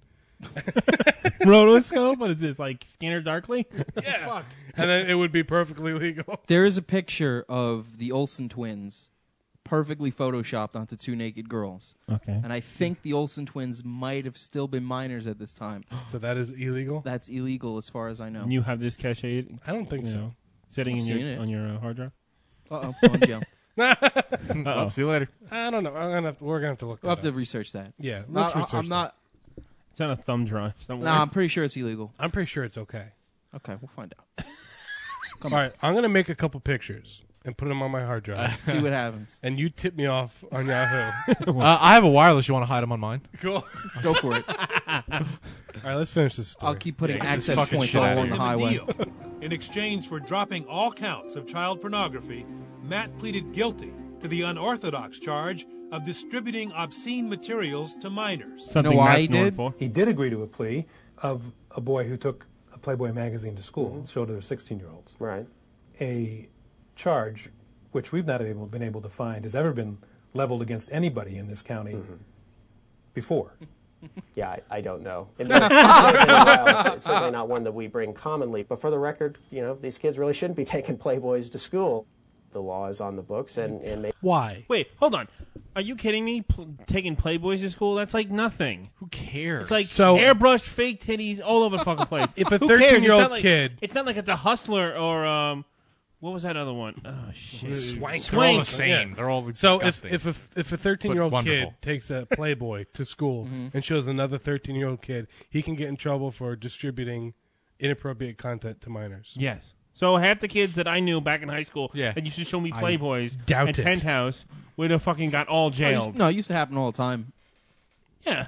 Rotoscope? What is this, like Scanner Darkly? Yeah. Fuck. And then it would be perfectly legal. There is a picture of the Olsen twins, perfectly photoshopped onto two naked girls. Okay. And I think the Olsen twins might have still been minors at this time. So that is illegal? That's illegal as far as I know. And you have this cache? I don't think you so. know, sitting I've in seen your, it. on your uh, hard drive? Uh-oh, on jail. Uh-oh. See you later. I don't know. I'm gonna have to, we're gonna have to look. We'll that have to up. research that. Yeah, No, let's I- research I'm not. It's on a thumb drive No, somewhere. I'm pretty sure it's illegal. I'm pretty sure it's okay. Okay, we'll find out. All right, I'm gonna make a couple pictures and put them on my hard drive. See what happens. And you tip me off on Yahoo. uh, I have a wireless. You want to hide them on mine? Cool. Go for it. All right, let's finish this story. I'll keep putting Yeah, 'cause this access fucking points shit all out of along the here. highway. Deal. In exchange for dropping all counts of child pornography, Matt pleaded guilty to the unorthodox charge of distributing obscene materials to minors. Something No, I Matt's known did. for. He did agree to a plea of a boy who took a Playboy magazine to school, showed other sixteen-year-olds. Right. A charge which we've not able, been able to find has ever been leveled against anybody in this county before. Yeah, I, I don't know. It may have been a while. It's, it's certainly not one that we bring commonly. But for the record, you know, these kids really shouldn't be taking Playboys to school. The law is on the books, and, and may- Why? Wait, hold on. Are you kidding me? Pl- taking Playboys to school? That's like nothing. Who cares? It's like So- airbrushed fake titties all over the fucking place. If a Who cares? It's thirteen-year-old not like- kid- it's not like it's a hustler or um, what was that other one? Oh shit, Swank. They're all the Swank. same. Yeah. They're all So if disgusting. if a, if a thirteen-year-old But kid wonderful. takes a Playboy to school and shows another thirteen-year-old kid, he can get in trouble for distributing inappropriate content to minors. Yes. So half the kids that I knew back in high school Yeah. that used to show me I Playboys doubt and it. Penthouse would have fucking got all Oh, it used- jailed. no, it used to happen all the time. Yeah.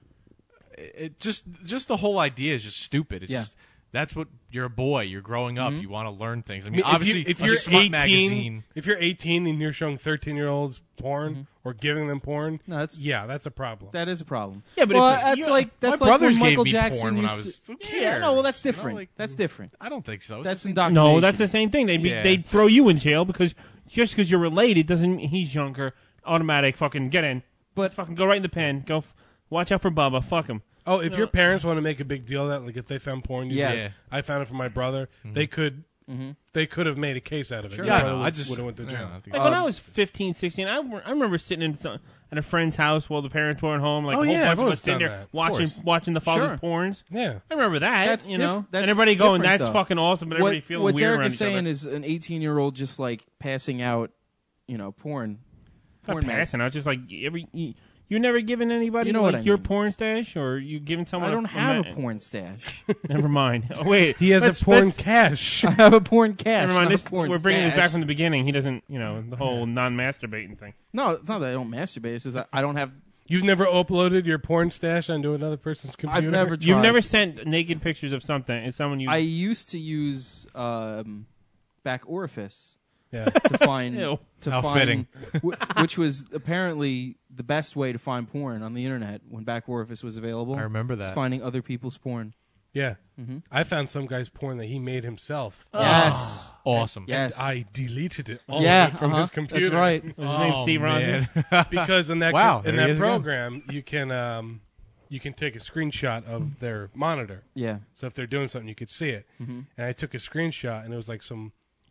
it just just the whole idea is just stupid. It's Yeah. just that's what you're a boy. You're growing up. Mhm. You want to learn things. I I mean, mean, obviously, if, you, if a you're smut eighteen, magazine. if you're eighteen and you're showing thirteen-year-olds porn or giving them porn, No, that's- yeah, that's a problem. That is a problem. Yeah, but well, if- that's you- like that's my like brothers when gave Michael me Jackson porn when used I was- to. who Yeah, no, well, that's cares? You know, different. like- that's different. I don't think so. It's That's the same- indoctrination. No, that's the same thing. They'd be, Yeah. they'd throw you in jail because just because you're related doesn't mean he's younger. Automatic, fucking get in. But- Just fucking go right in the pen. Go, f- watch out for Bubba. Fuck him. Oh, if No. your parents want to make a big deal of that, like if they found porn, you Yeah. say, Yeah. I found it for my brother. They could, Mhm. they could have made a case out of it. Sure. Your Yeah, I brother know. I would- just would have went to yeah, jail. I think- Like when Um, I was fifteen, sixteen, I, re- I remember sitting in some, at a friend's house while the parents weren't home. Like Oh, a whole yeah, bunch I've of always us sitting done there that. Of watching course. watching the father's Sure. porns. Yeah. I remember that. That's you diff- know, that's and everybody going, different, "That's though. fucking awesome," but everybody what, feeling what weird Derek around is each saying other. is an eighteen-year-old just like passing out, you know, porn. Not porn mags. passing out, just like every. You, you never given anybody You know like what I your mean. porn stash, or you giving someone? I don't a, have ma- a porn stash. Never mind. Oh, wait, He has let's- a porn let's- cache. I have a porn cache. Never mind. not a This, porn we're bringing this stash. back from the beginning. He doesn't, you know, the whole non-masturbating thing. No, it's not that I don't masturbate. It's just that I don't have. You've never uploaded your porn stash onto another person's computer? I've never. You've tried. never sent naked pictures of something. It's someone you. I used to use um, back orifice Yeah. to find Ew. to How find, fitting. w- which was apparently the best way to find porn on the internet when back orifice was available. I remember was that. finding other people's porn. Yeah. Mhm. I found some guy's porn that he made himself. Yes, Awesome. yes. And I deleted it all yeah, of it from uh-huh. his computer. That's right. Was his name Oh, Steve man. Rogers? Because in that Wow, in there he that is again. program you can um, you can take a screenshot of their monitor. Yeah. So if they're doing something, you could see it. Mhm. And I took a screenshot, and it was like some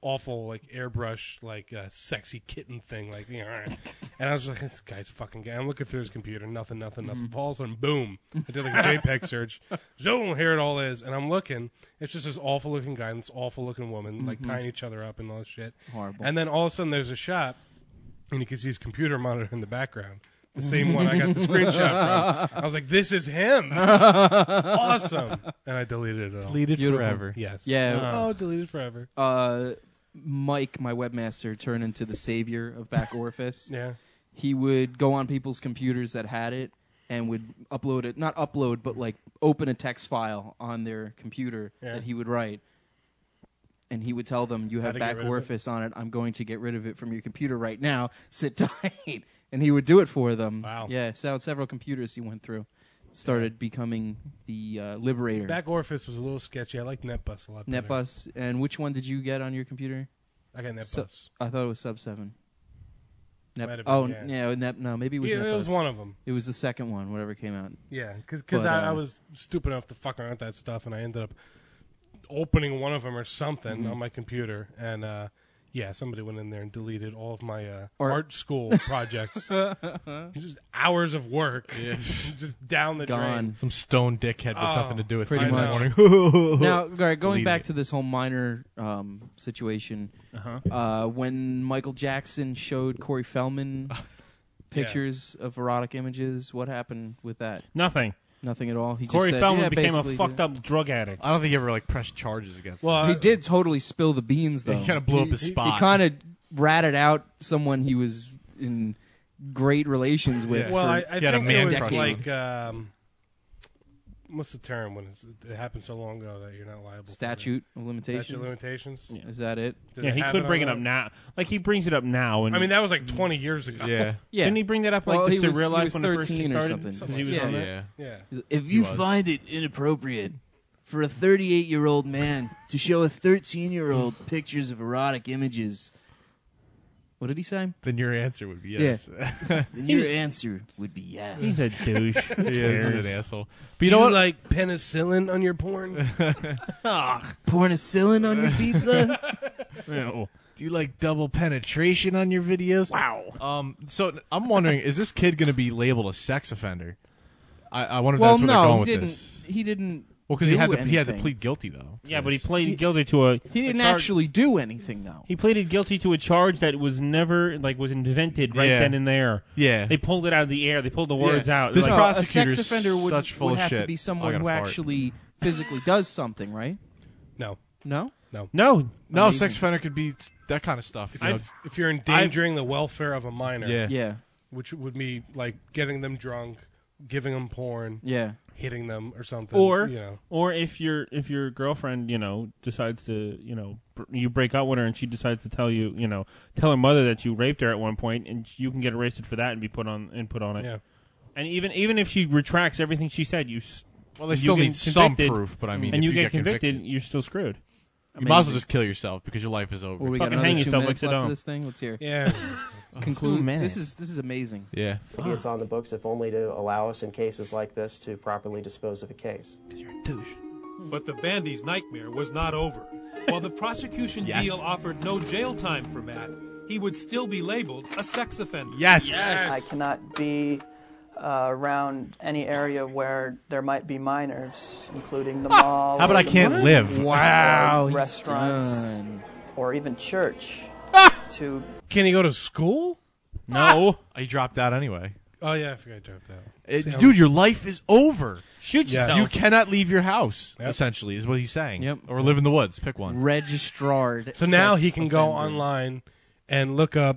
awful like airbrush like uh, sexy kitten thing like you know, and I was like, this guy's fucking gay. I'm looking through his computer, nothing, nothing, nothing. Mm-hmm. All of a sudden, boom! I did like a JPEG search. Zoom, here it all is, and I'm looking. It's just this awful looking guy and this awful looking woman like Mhm. tying each other up and all this shit. Horrible. And then all of a sudden, there's a shot, and you can see his computer monitor in the background. The same one I got the screenshot from. I was like, this is him. Awesome. And I deleted it all. Deleted Beautiful. forever. Yes. Yeah. Oh, deleted forever. Uh, Mike, my webmaster, turned into the savior of Back Orifice. Yeah. He would go on people's computers that had it and would upload it, not upload, but like open a text file on their computer Yeah. that he would write. And he would tell them, you How have to get Back rid of it. Orifice on it. I'm going to get rid of it from your computer right now. Sit tight. And he would do it for them. Wow. Yeah, so several computers he went through. Started becoming the uh, liberator. Back Orifice was a little sketchy. I like NetBus a lot better. NetBus. And which one did you get on your computer? I got NetBus. Sub- I thought it was Sub seven. Net- Might have been, oh, yeah. n- yeah, Net- no, maybe it was Yeah, NetBus. it was one of 'em. It was the second one, whatever came out. Yeah, because But, I, I uh, was stupid enough to fuck around with that stuff, and I ended up opening one of them or something Mhm. on my computer, and uh, yeah, somebody went in there and deleted all of my uh, Or- art school projects. Just hours of work, Yeah. just down the Gone. drain. Some stone dickhead with Oh, nothing to do with Pretty three in the much. morning. Now, all right, going Deleted back it. to this whole minor um, situation, Uh-huh. uh, when Michael Jackson showed Corey Feldman pictures of erotic images, what happened with that? Nothing. Nothing at all. He Corey just said, Feldman yeah, became a basically, fucked yeah. up drug addict. I don't think he ever like pressed charges against him. Well, He I- did totally spill the beans, though. He kinda blew up his He- spot. He kind of ratted out someone he was in great relations with. Well, for I, I He had a think man it was crush on like um, what's the term when it's, it happened so long ago that you're not liable? statute of for it? limitations. Statute of limitations. Yeah. Is that it? Did yeah, they he have could it bring on it up that? now. Like he brings it up now, and I mean, that was like twenty years ago. Yeah. Yeah. Didn't he bring that up like Well, just he in was- real he life was when it first thirteen or started? something. 'Cause he was Yeah. on that? Yeah. Yeah. If you was. find it inappropriate for a thirty-eight-year-old man to show a thirteen-year-old pictures of erotic images, what did he say? Then your answer would be yes. Then your answer would be yes. He's a douche. Who He is cares? an asshole. But Do you know what? like penicillin on your porn? Ugh. Pornicillin on your pizza? Ew. Do you like double penetration on your videos? Wow. Um. So I'm wondering, is this kid going to be labeled a sex offender? I, I wonder if well, that's where they're no, going he with didn't. this. He didn't. Well, because he do had to he had to anything. plead guilty though. Yeah, but he Yes. pleaded guilty to a. He didn't a charge- actually do anything, though. He pleaded guilty to a charge that was never like was invented right Yeah. then and there. Yeah. They pulled it out of the air. They pulled the words Yeah. out. This Like, No, a sex prosecutor's offender would, such full would of have to shit. be I someone gotta who fart. actually physically does something, right? No, No? no. no, No, Amazing. sex offender could be that kind of stuff. You know? If, if you're endangering the welfare of a minor, Yeah. Yeah. which would be like getting them drunk, giving them porn, Yeah. hitting them or something, or you know. or if your if your girlfriend you know decides to you know br- you break up with her and she decides to tell you you know tell her mother that you raped her at one point and you can get arrested for that and be put on and put on it. Yeah. And even even if she retracts everything she said, you s- Well, they you still get need some convicted, proof, but I mean, and if you, you get, get convicted, convicted- you're still screwed. You might as well just kill yourself because your life is over. Well, we got Fucking another hang two yourself minutes like left Saddam. of this thing. Let's hear. Yeah. Conclude. Two minutes. This is this is amazing. Yeah. Maybe it's on the books if only to allow us in cases like this to properly dispose of a case. But the bandy's nightmare was not over. While the prosecution Yes. deal offered no jail time for Matt, he would still be labeled a sex offender. Yes. I cannot be uh, around any area where there might be minors, including the mall. How about or I the can't movies, live? Wow, or he's restaurants, done. or even church. To Can he go to school? No, He dropped out anyway. Oh yeah, I forgot I dropped that. It- See, I'm- dude, your life is over. shoot Yeah. yourself. You cannot leave your house. Yep. Essentially, is what he's saying. Yep. Or live in the woods. Pick one. Registrard. So now sex he can go offender. online and look up.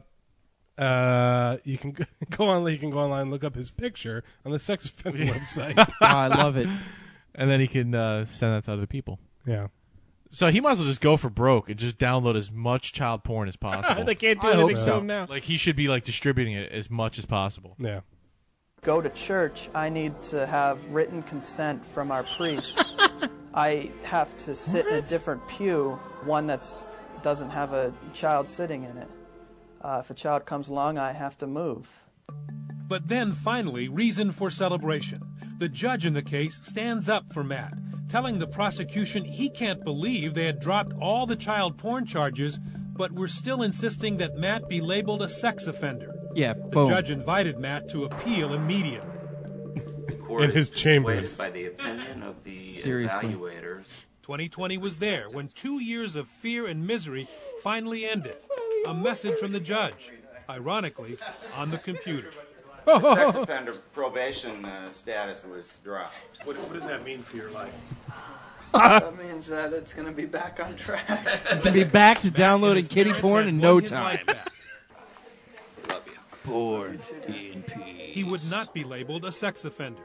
Uh, you can go on. You can go online and look up his picture on the sex offender website. Oh, I love it. And then he can uh, send that to other people. Yeah. So he might as well just go for broke and just download as much child porn as possible. they can't do I anything hope to so. him now. Like he should be like distributing it as much as possible. Yeah. go to church, I need to have written consent from our priest. I have to sit in a different pew, one that's doesn't have a child sitting in it. Uh, if a child comes along, I have to move. But then finally, reason for celebration. The judge in the case stands up for Matt, telling the prosecution he can't believe they had dropped all the child porn charges but were still insisting that Matt be labeled a sex offender. Yeah, The boom. judge invited Matt to appeal immediately. In his chambers. By the opinion of the Seriously. evaluators. twenty twenty was there when two years of fear and misery finally ended. A message from the judge, ironically, on the computer. The sex offender probation uh, status was dropped. What, what does that mean for your life? That means that it's going to be back on track. It's going to be back to downloading kiddie porn in no time. Born in peace. He would not be labeled a sex offender.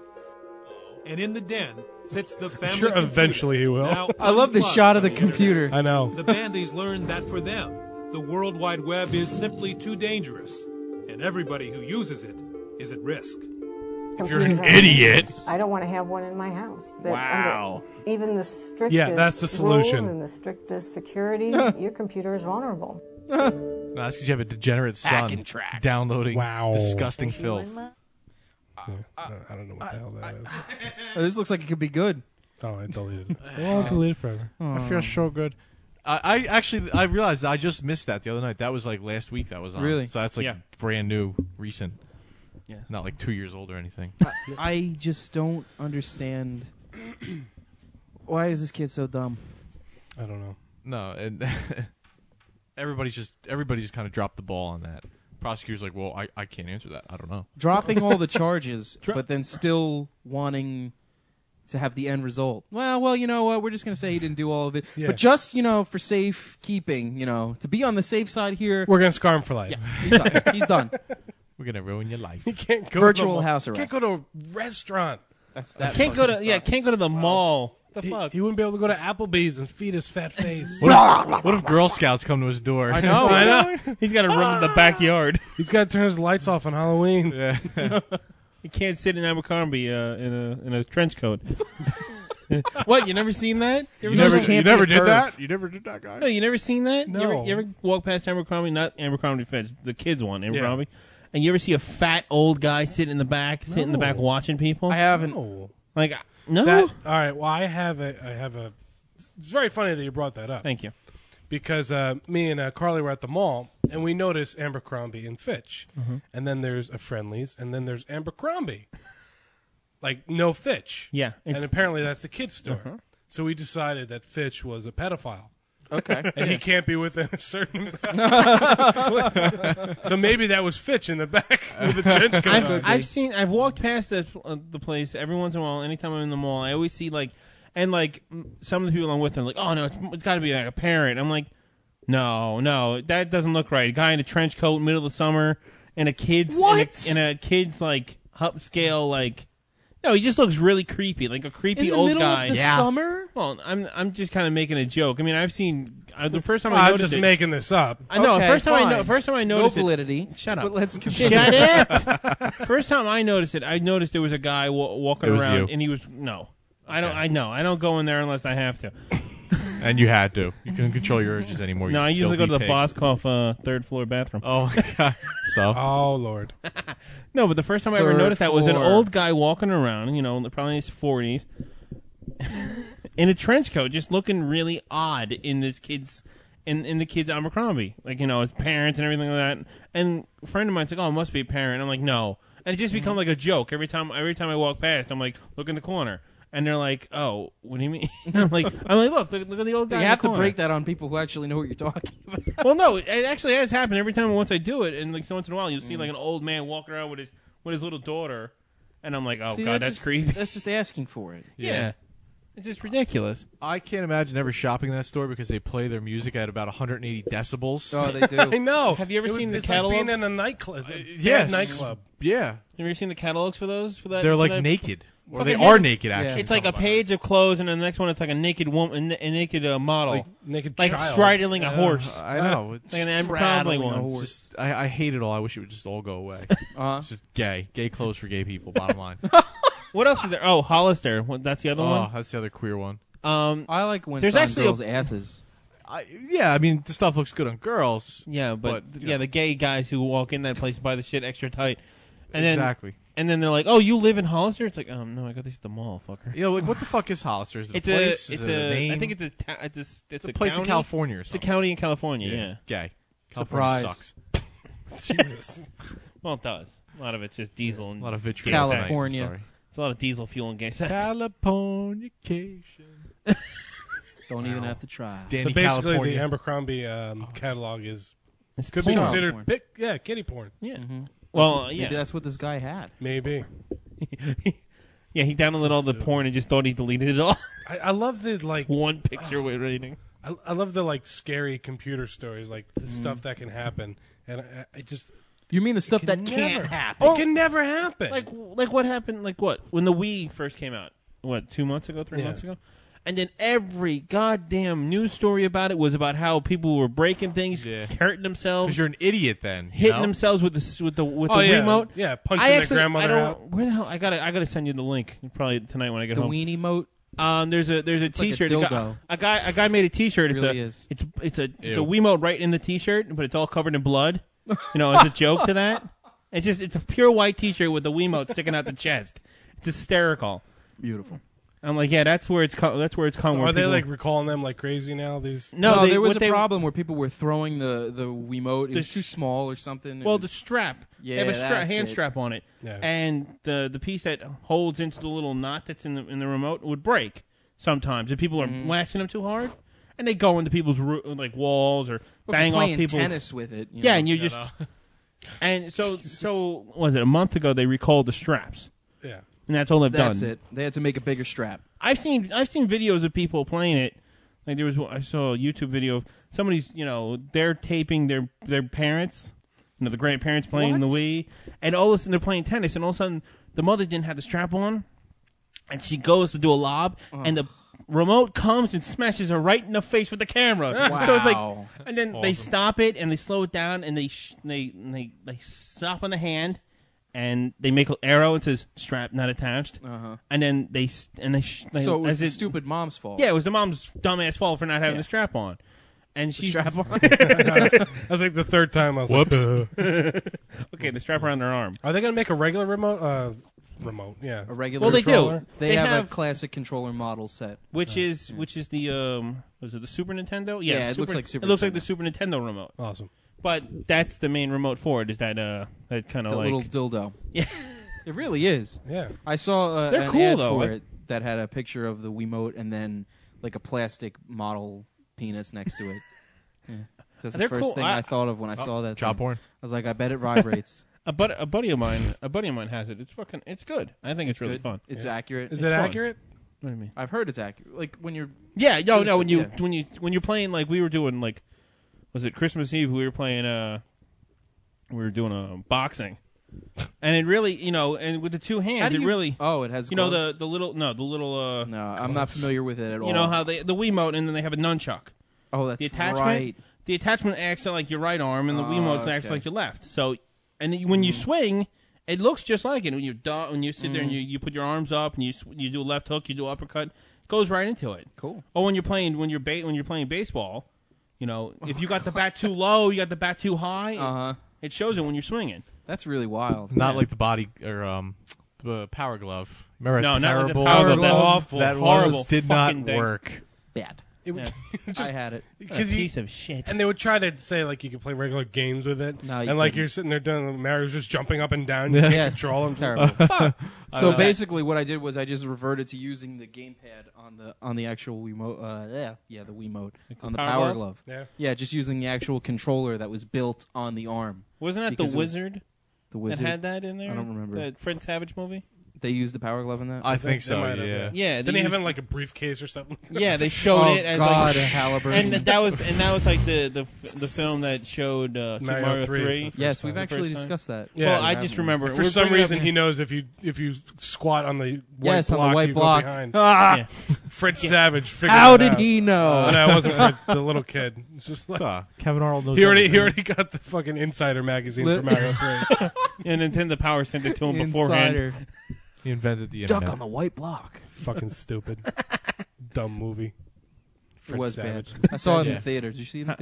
And in the den sits the family Sure, computer. eventually he will. Now I love the unplugged shot of the from internet. computer. I know. The Bandies learned that for them, the World Wide Web is simply too dangerous, and everybody who uses it is at risk. Computers an are- idiot. I don't want to have one in my house. That Wow. under even the strictest Yeah, that's the solution. rules and the strictest security, your computer is vulnerable. No, that's because you have a degenerate son Hacking track. downloading Wow. disgusting filth. Yeah, I I don't know what the hell that is. Oh, this looks like it could be good. Oh, I deleted it. Well, I'll delete it forever. I feel so good. I, I actually I realized I just missed that the other night. That was like last week. That was on. Really? So that's like Yeah. brand new, recent. Yeah. Not like two years old or anything. I just don't understand. Why is this kid so dumb? I don't know. No, and everybody's just everybody just kind of dropped the ball on that. Prosecutor's like, well, I, I can't answer that. I don't know. Dropping all the charges, but then still wanting to have the end result. Well, well, you know what? We're just going to say he didn't do all of it. Yeah. But just, you know, for safe keeping, you know, to be on the safe side here. We're going to scar him for life. Yeah, he's done. He's done. We're gonna ruin your life. He can't go Virtual to the mall. house Can't arrest. go to a restaurant. That's that. Can't go to fucking yeah. sucks. Can't go to the mall. The He, fuck. he wouldn't be able to go to Applebee's and feed his fat face. What if, what if Girl Scouts come to his door? I know. I know. He's got to run in the backyard. He's got to turn his lights off on Halloween. Yeah. He can't sit in Abercrombie uh, in a in a trench coat. What? You never seen that? You ever never, noticed- you never did that? You never did that, guy? No, you never seen that? You ever, No. you ever walk past Abercrombie? Not Abercrombie Fitch, the kids one, Abercrombie. And you ever see a fat old guy sitting in the back, sitting in the back No. watching people? I haven't. No. Like, no. That, all right. Well, I have a. I have a. It's very funny that you brought that up. Thank you. Because uh, me and uh, Carly were at the mall, and we noticed Abercrombie and Fitch. Mhm. And then there's a Friendly's, and then there's Abercrombie. Like, no Fitch. Yeah. And it's- apparently that's the kid's store. Uh-huh. So we decided that Fitch was a pedophile. Okay. And he can't be within a certain. So maybe that was Fitch in the back with a trench coat I've, on. I've seen. I've walked past the, uh, the place every once in a while. Anytime I'm in the mall, I always see like, and like m- some of the people I'm with are like, "Oh no, it's, it's got to be like a parent." I'm like, "No, no, that doesn't look right." A guy in a trench coat, middle of the summer, and a kid's What? in a, in a kid's like upscale like. No, he just looks really creepy, like a creepy In the old middle guy. of the yeah. summer? Well, I'm I'm just kind of making a joke. I mean, I've seen uh, the first time Well, I I'm noticed just it. making this up. I know. Okay, first time I know. fine. First time I No noticed it. validity. Shut up. But let's continue. Shut up. First time I noticed it, I noticed there was a guy wa- walking It was around, you. and he was no. I don't. I know. I don't go in there unless I have to. And you had to. You couldn't control your urges anymore. No, you I usually go to filthy the pig. Boscoff uh, third floor bathroom. Oh, my God. So? Oh, Lord. No, but the first time I ever Third noticed that was an floor. old guy walking around, you know, probably in his forties, in a trench coat, just looking really odd in this kid's, in, in the kid's Abercrombie. Like, you know, his parents and everything like that. And a friend of mine's like, oh, it must be a parent. I'm like, no. And it just become like a joke. Every time every time I walk past, I'm like, look in the corner. And they're like, oh, what do you mean? I'm like, I'm like, look, look, look at the old guy. You in the have to corner. break that on people who actually know what you're talking about. Well, no, it actually has happened every time once I do it, and like so once in a while you'll Mm. see like an old man walking around with his with his little daughter, and I'm like, oh See, god, that's just, creepy. That's just asking for it. Yeah. It's just ridiculous. I can't imagine ever shopping in that store because they play their music at about one hundred eighty decibels. Oh, they I do. know. Have you ever It was- seen the it's like catalogs? being in a nightclub. Uh, yes. nightclub. Yeah. Have you ever seen the catalogs for those? For that, They're for like that- naked. Or they Fucking are hit- naked, actually. It's like a page of clothes, and then the next one it's like a naked woman, a naked uh, model, Like naked like child. straddling a Uh, horse. I know. It's Like an Abercrombie straddling a one. horse. Just, I, I hate it all. I wish it would just all go away. Uh-huh. It's just gay. Gay clothes for gay people, bottom line. What else is there? Oh, Hollister. What, that's the other Oh, one. that's the other queer one. Um, I like when There's it's on actually a- girls' asses. I, yeah, I mean, the stuff looks good on girls. yeah, but, But, you yeah, know. the gay guys who walk in that place buy the shit extra tight, and then Exactly. And then they're like, "Oh, you live in Hollister?" It's like, "Oh no, I got these at the mall, fucker." You know, like, what the fuck is Hollister? Is it It's a place? a, Is it's it a, a name? I think it's a, ta- it's a, it's, It's a, a place in county. California or It's a something. county in California. Yeah. Gay. California Surprise. sucks. Jesus. Well, it does. A lot of it's just diesel and A lot of vitriol. California. I'm sorry. It's a lot of diesel fuel and gay sex. Californication. Don't even have to try. Danny so basically, California. the Abercrombie um, catalog is It's could be porn. considered Porn. pic, yeah, kitty porn. Yeah. Mhm. Well, uh, Maybe yeah. that's what this guy had. Maybe. Yeah, he downloaded So all the stupid. porn and just thought he deleted it all. I, I love the like One picture with rating. I, I love the like scary computer stories, like the stuff that can happen, and I, I just You mean the stuff that can can't never- happen? It can never happen. Like, like what happened? Like what? When the Wii first came out, what? Two months ago, three Yeah. months ago, and then every goddamn news story about it was about how people were breaking things, Yeah. hurting themselves, Because you're an idiot then. you hitting know? themselves with the s- with the with Oh, the yeah. remote. Yeah, punching I their actually, grandmother I don't, out. Where the hell? I gotta I gotta send you the link probably tonight when I get The home. weenie moat. Um, there's a there's a like a T-shirt. a, guy, dildo. a guy a guy made a T-shirt. It's really a is. it's it's a it's a Ew. Wiimote right in the T-shirt, but it's all covered in blood. You know, as a joke to that. It's just it's a pure white T-shirt with the Wiimote sticking out the chest. It's hysterical. Beautiful. I'm like, yeah, that's where it's co- that's where it's come. So where are they people- like recalling them like crazy now? These No, No, they- there was what a they- problem where people were throwing the the Wiimote. It The was sh- too small or something. It Well, was- the strap. Yeah, they have a stra- that's hand it. strap on it, Yeah. and the the piece that holds into the little knot that's in the in the remote would break sometimes if people are Mhm. lashing them too hard, and they go into people's roo- like walls or Well, bang if you're off playing people's tennis with it. You yeah, know. and you No, just no. and so so was it a month ago they recalled the straps, yeah. and that's all they've That's done. it. They had to make a bigger strap. I've seen I've seen videos of people playing it. Like there was I saw a YouTube video of somebody's you know they're taping their their parents, you know the grandparents playing What? the Wii, and all of a sudden they're playing tennis, and all of a sudden the mother didn't have the strap on, and she goes to do a lob, and the remote comes and smashes her right in the face with the camera. So it's like, Wow. and then they stop it and they slow it down and they sh- they they they stop on the hand. And they make an arrow and says "strap not attached," Uh-huh. and then they s- and they, sh- they So it was as the it- stupid mom's fault. yeah, it was the mom's dumbass fault for not having Yeah. the strap on. And she's strap on. That was like the third time I was Whoops. like, okay, the strap around their arm. are they going to make a regular remote? Uh, remote, yeah. A regular Well, they do. controller. They, They have, have- a classic controller model set. Which is which is the um was it the Super Nintendo? Yeah, Yeah, it Super- looks like Super It looks like Nintendo. the Super Nintendo remote. Awesome. But that's the main remote for it. Is that uh that kind of The like little dildo. yeah. It really is. Yeah. I saw uh, They're an cool, ad though. for Like- it that had a picture of the Wiimote and then like a plastic model penis next to it. Yeah. That's the They're first cool. thing I- I, thought of when I saw that. Job thing. porn. I was like, I bet it vibrates. A bud- a buddy of mine a buddy of mine has it. It's fucking it's good. I think it's, really good. fun. It's Yeah. accurate. Is It's it fun. accurate? What do you mean? I've heard it's accurate. Like when you're Yeah, no, no. When you Yeah. when you when you're playing like we were doing like was it Christmas Eve? We were playing uh we were doing a boxing, and it really you know and with the two How hands do it you- really Oh, it has. you know the gloves? the little no the little uh No, I'm not familiar with it at all. you know how they the Wiimote and then they have a nunchuck. Oh, that's The attachment right. the attachment acts like your right arm and the Oh, Wiimote acts okay. like your left. So and then when you swing. It looks just like it when you do, when you sit there and you, you put your arms up and you sw- you do a left hook, you do uppercut, it goes right into it. Cool. Or when you're playing when you're ba- when you're playing baseball, you know, if you got the bat too low, you got the bat too high, Uh huh. it shows it when you're swinging. That's really wild. Not Yeah. like the body or um the power glove. Remember No, how not like the terrible Power Glove. that, Awful, that horrible was, did not fucking thing. work. Bad. It would, Yeah. just, I had it. A Because you, piece of shit. and they would try to say like you could play regular games with it, No, you and like couldn't. you're sitting there doing Mario's just jumping up and down. You Yeah. can't Yes, control him. it's terrible. Fuck. So basically, what I did was I just reverted to using the gamepad on the on the actual Wiimote. Uh, yeah, yeah, the Wiimote on the Power Power Glove? Glove. Yeah. Yeah, just using the actual controller that was built on the arm. Wasn't that Because the it was- Wizard, The Wizard. that had that in there? I don't remember. The Fred Savage movie. They used the Power Glove in that. I They- think they so. might have, Yeah. Yeah, Didn't they he have it used- in like a briefcase or something? Yeah, they showed Oh, it as God, like a Halliburton. and that was and that was like the the the film that showed uh, Super Mario Mario three three. for the Yes, time. we've The actually first time. discussed that. Yeah, well, I yeah. just remember For we're some bringing reason, up- he knows if you if you squat on the white Yes, on block, the white you block. go behind. Ah! Yeah. Fred Savage figured How it did out. he know? Oh, no, it wasn't Fred, the little kid. It's just like Uh, Kevin Arnold knows he already he everything. already got the fucking Insider magazine Lit- for Mario three. And Nintendo Power sent it to him beforehand. Insider. He invented the Duck internet. on the white block. Fucking stupid, dumb movie. It Fred was Savage. bad. I saw it in Yeah. the theater. Did you see it in the theater?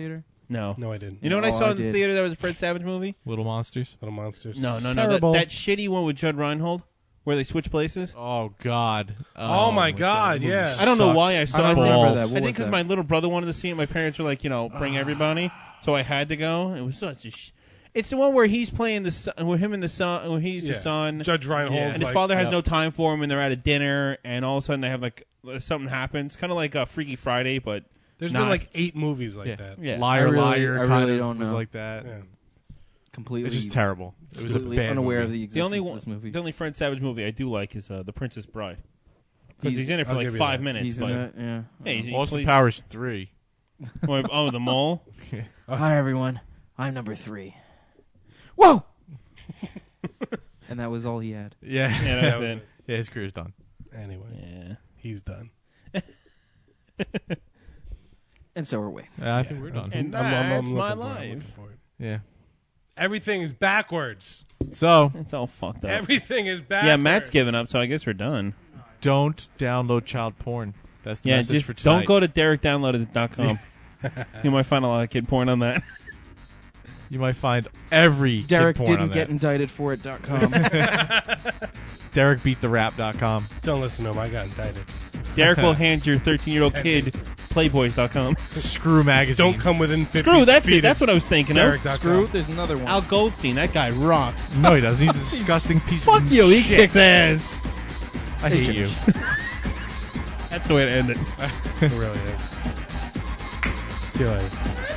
No. No, I didn't. You know what I No, saw I in the did. theater that was a Fred Savage movie? Little Monsters. Little Monsters. No, no, no. That, Terrible. that shitty one with Judd Reinhold where they switch places. Oh, God. Oh, my God, that movie yeah. I don't know sucked. why I saw I don't it. remember that. I What think was because that? my little brother wanted to see it. My parents were like, you know, bring everybody. So I had to go. It was such a... Sh- it's the one where he's playing the son, where him and the son, where he's Yeah. the son. Judge Reinhold, and his like- father has yeah. no time for him, and they're at a dinner, and all of a sudden they have like something happens, kind of like a Freaky Friday, but There's not. been like eight movies like Yeah. that. Yeah. Liar, I really- liar. I kind really of don't was know. like that. Yeah. Completely. It's just terrible. It was a completely bad unaware movie. of the The existence only of one, this movie. the only Fred Savage movie I do like is uh, The Princess Bride, because he's, He's- in it for I'll like give you five that. minutes. He's in but, it, yeah. Yeah, he's, he Austin plays- Powers three. oh, oh, the mole. Hi everyone, I'm number three. Whoa! And that was all he had. Yeah. Yeah, that's it. Yeah, his career's done. Anyway, Yeah. he's done. And so are we. Yeah, I think we're done. And I'm- I'm- I'm that's my looking for it. I'm life. looking for it. Yeah. Everything is backwards. So, It's all fucked up. Everything is backwards. Yeah, Matt's giving up, so I guess we're done. don't download child porn. That's the Yeah, message just for tonight. don't go to derek downloaded dot com. You might find a lot of kid porn on that. You might find every Derek kid porn didn't on get that. indicted for it dot com. Derek beat the rap dot com. Don't listen to him. I got indicted. Derek will hand your thirteen-year-old kid playboys dot com. Screw magazine. Don't come within fifty Screw, that's feet it. That's of what I was thinking Derek of. dot com. Screw, there's another one. Al Goldstein, that guy rocks. No, he doesn't. He's a disgusting piece Fuck of you, he shit. kicks ass. I hate you. That's the way to end it. It really is. See you later.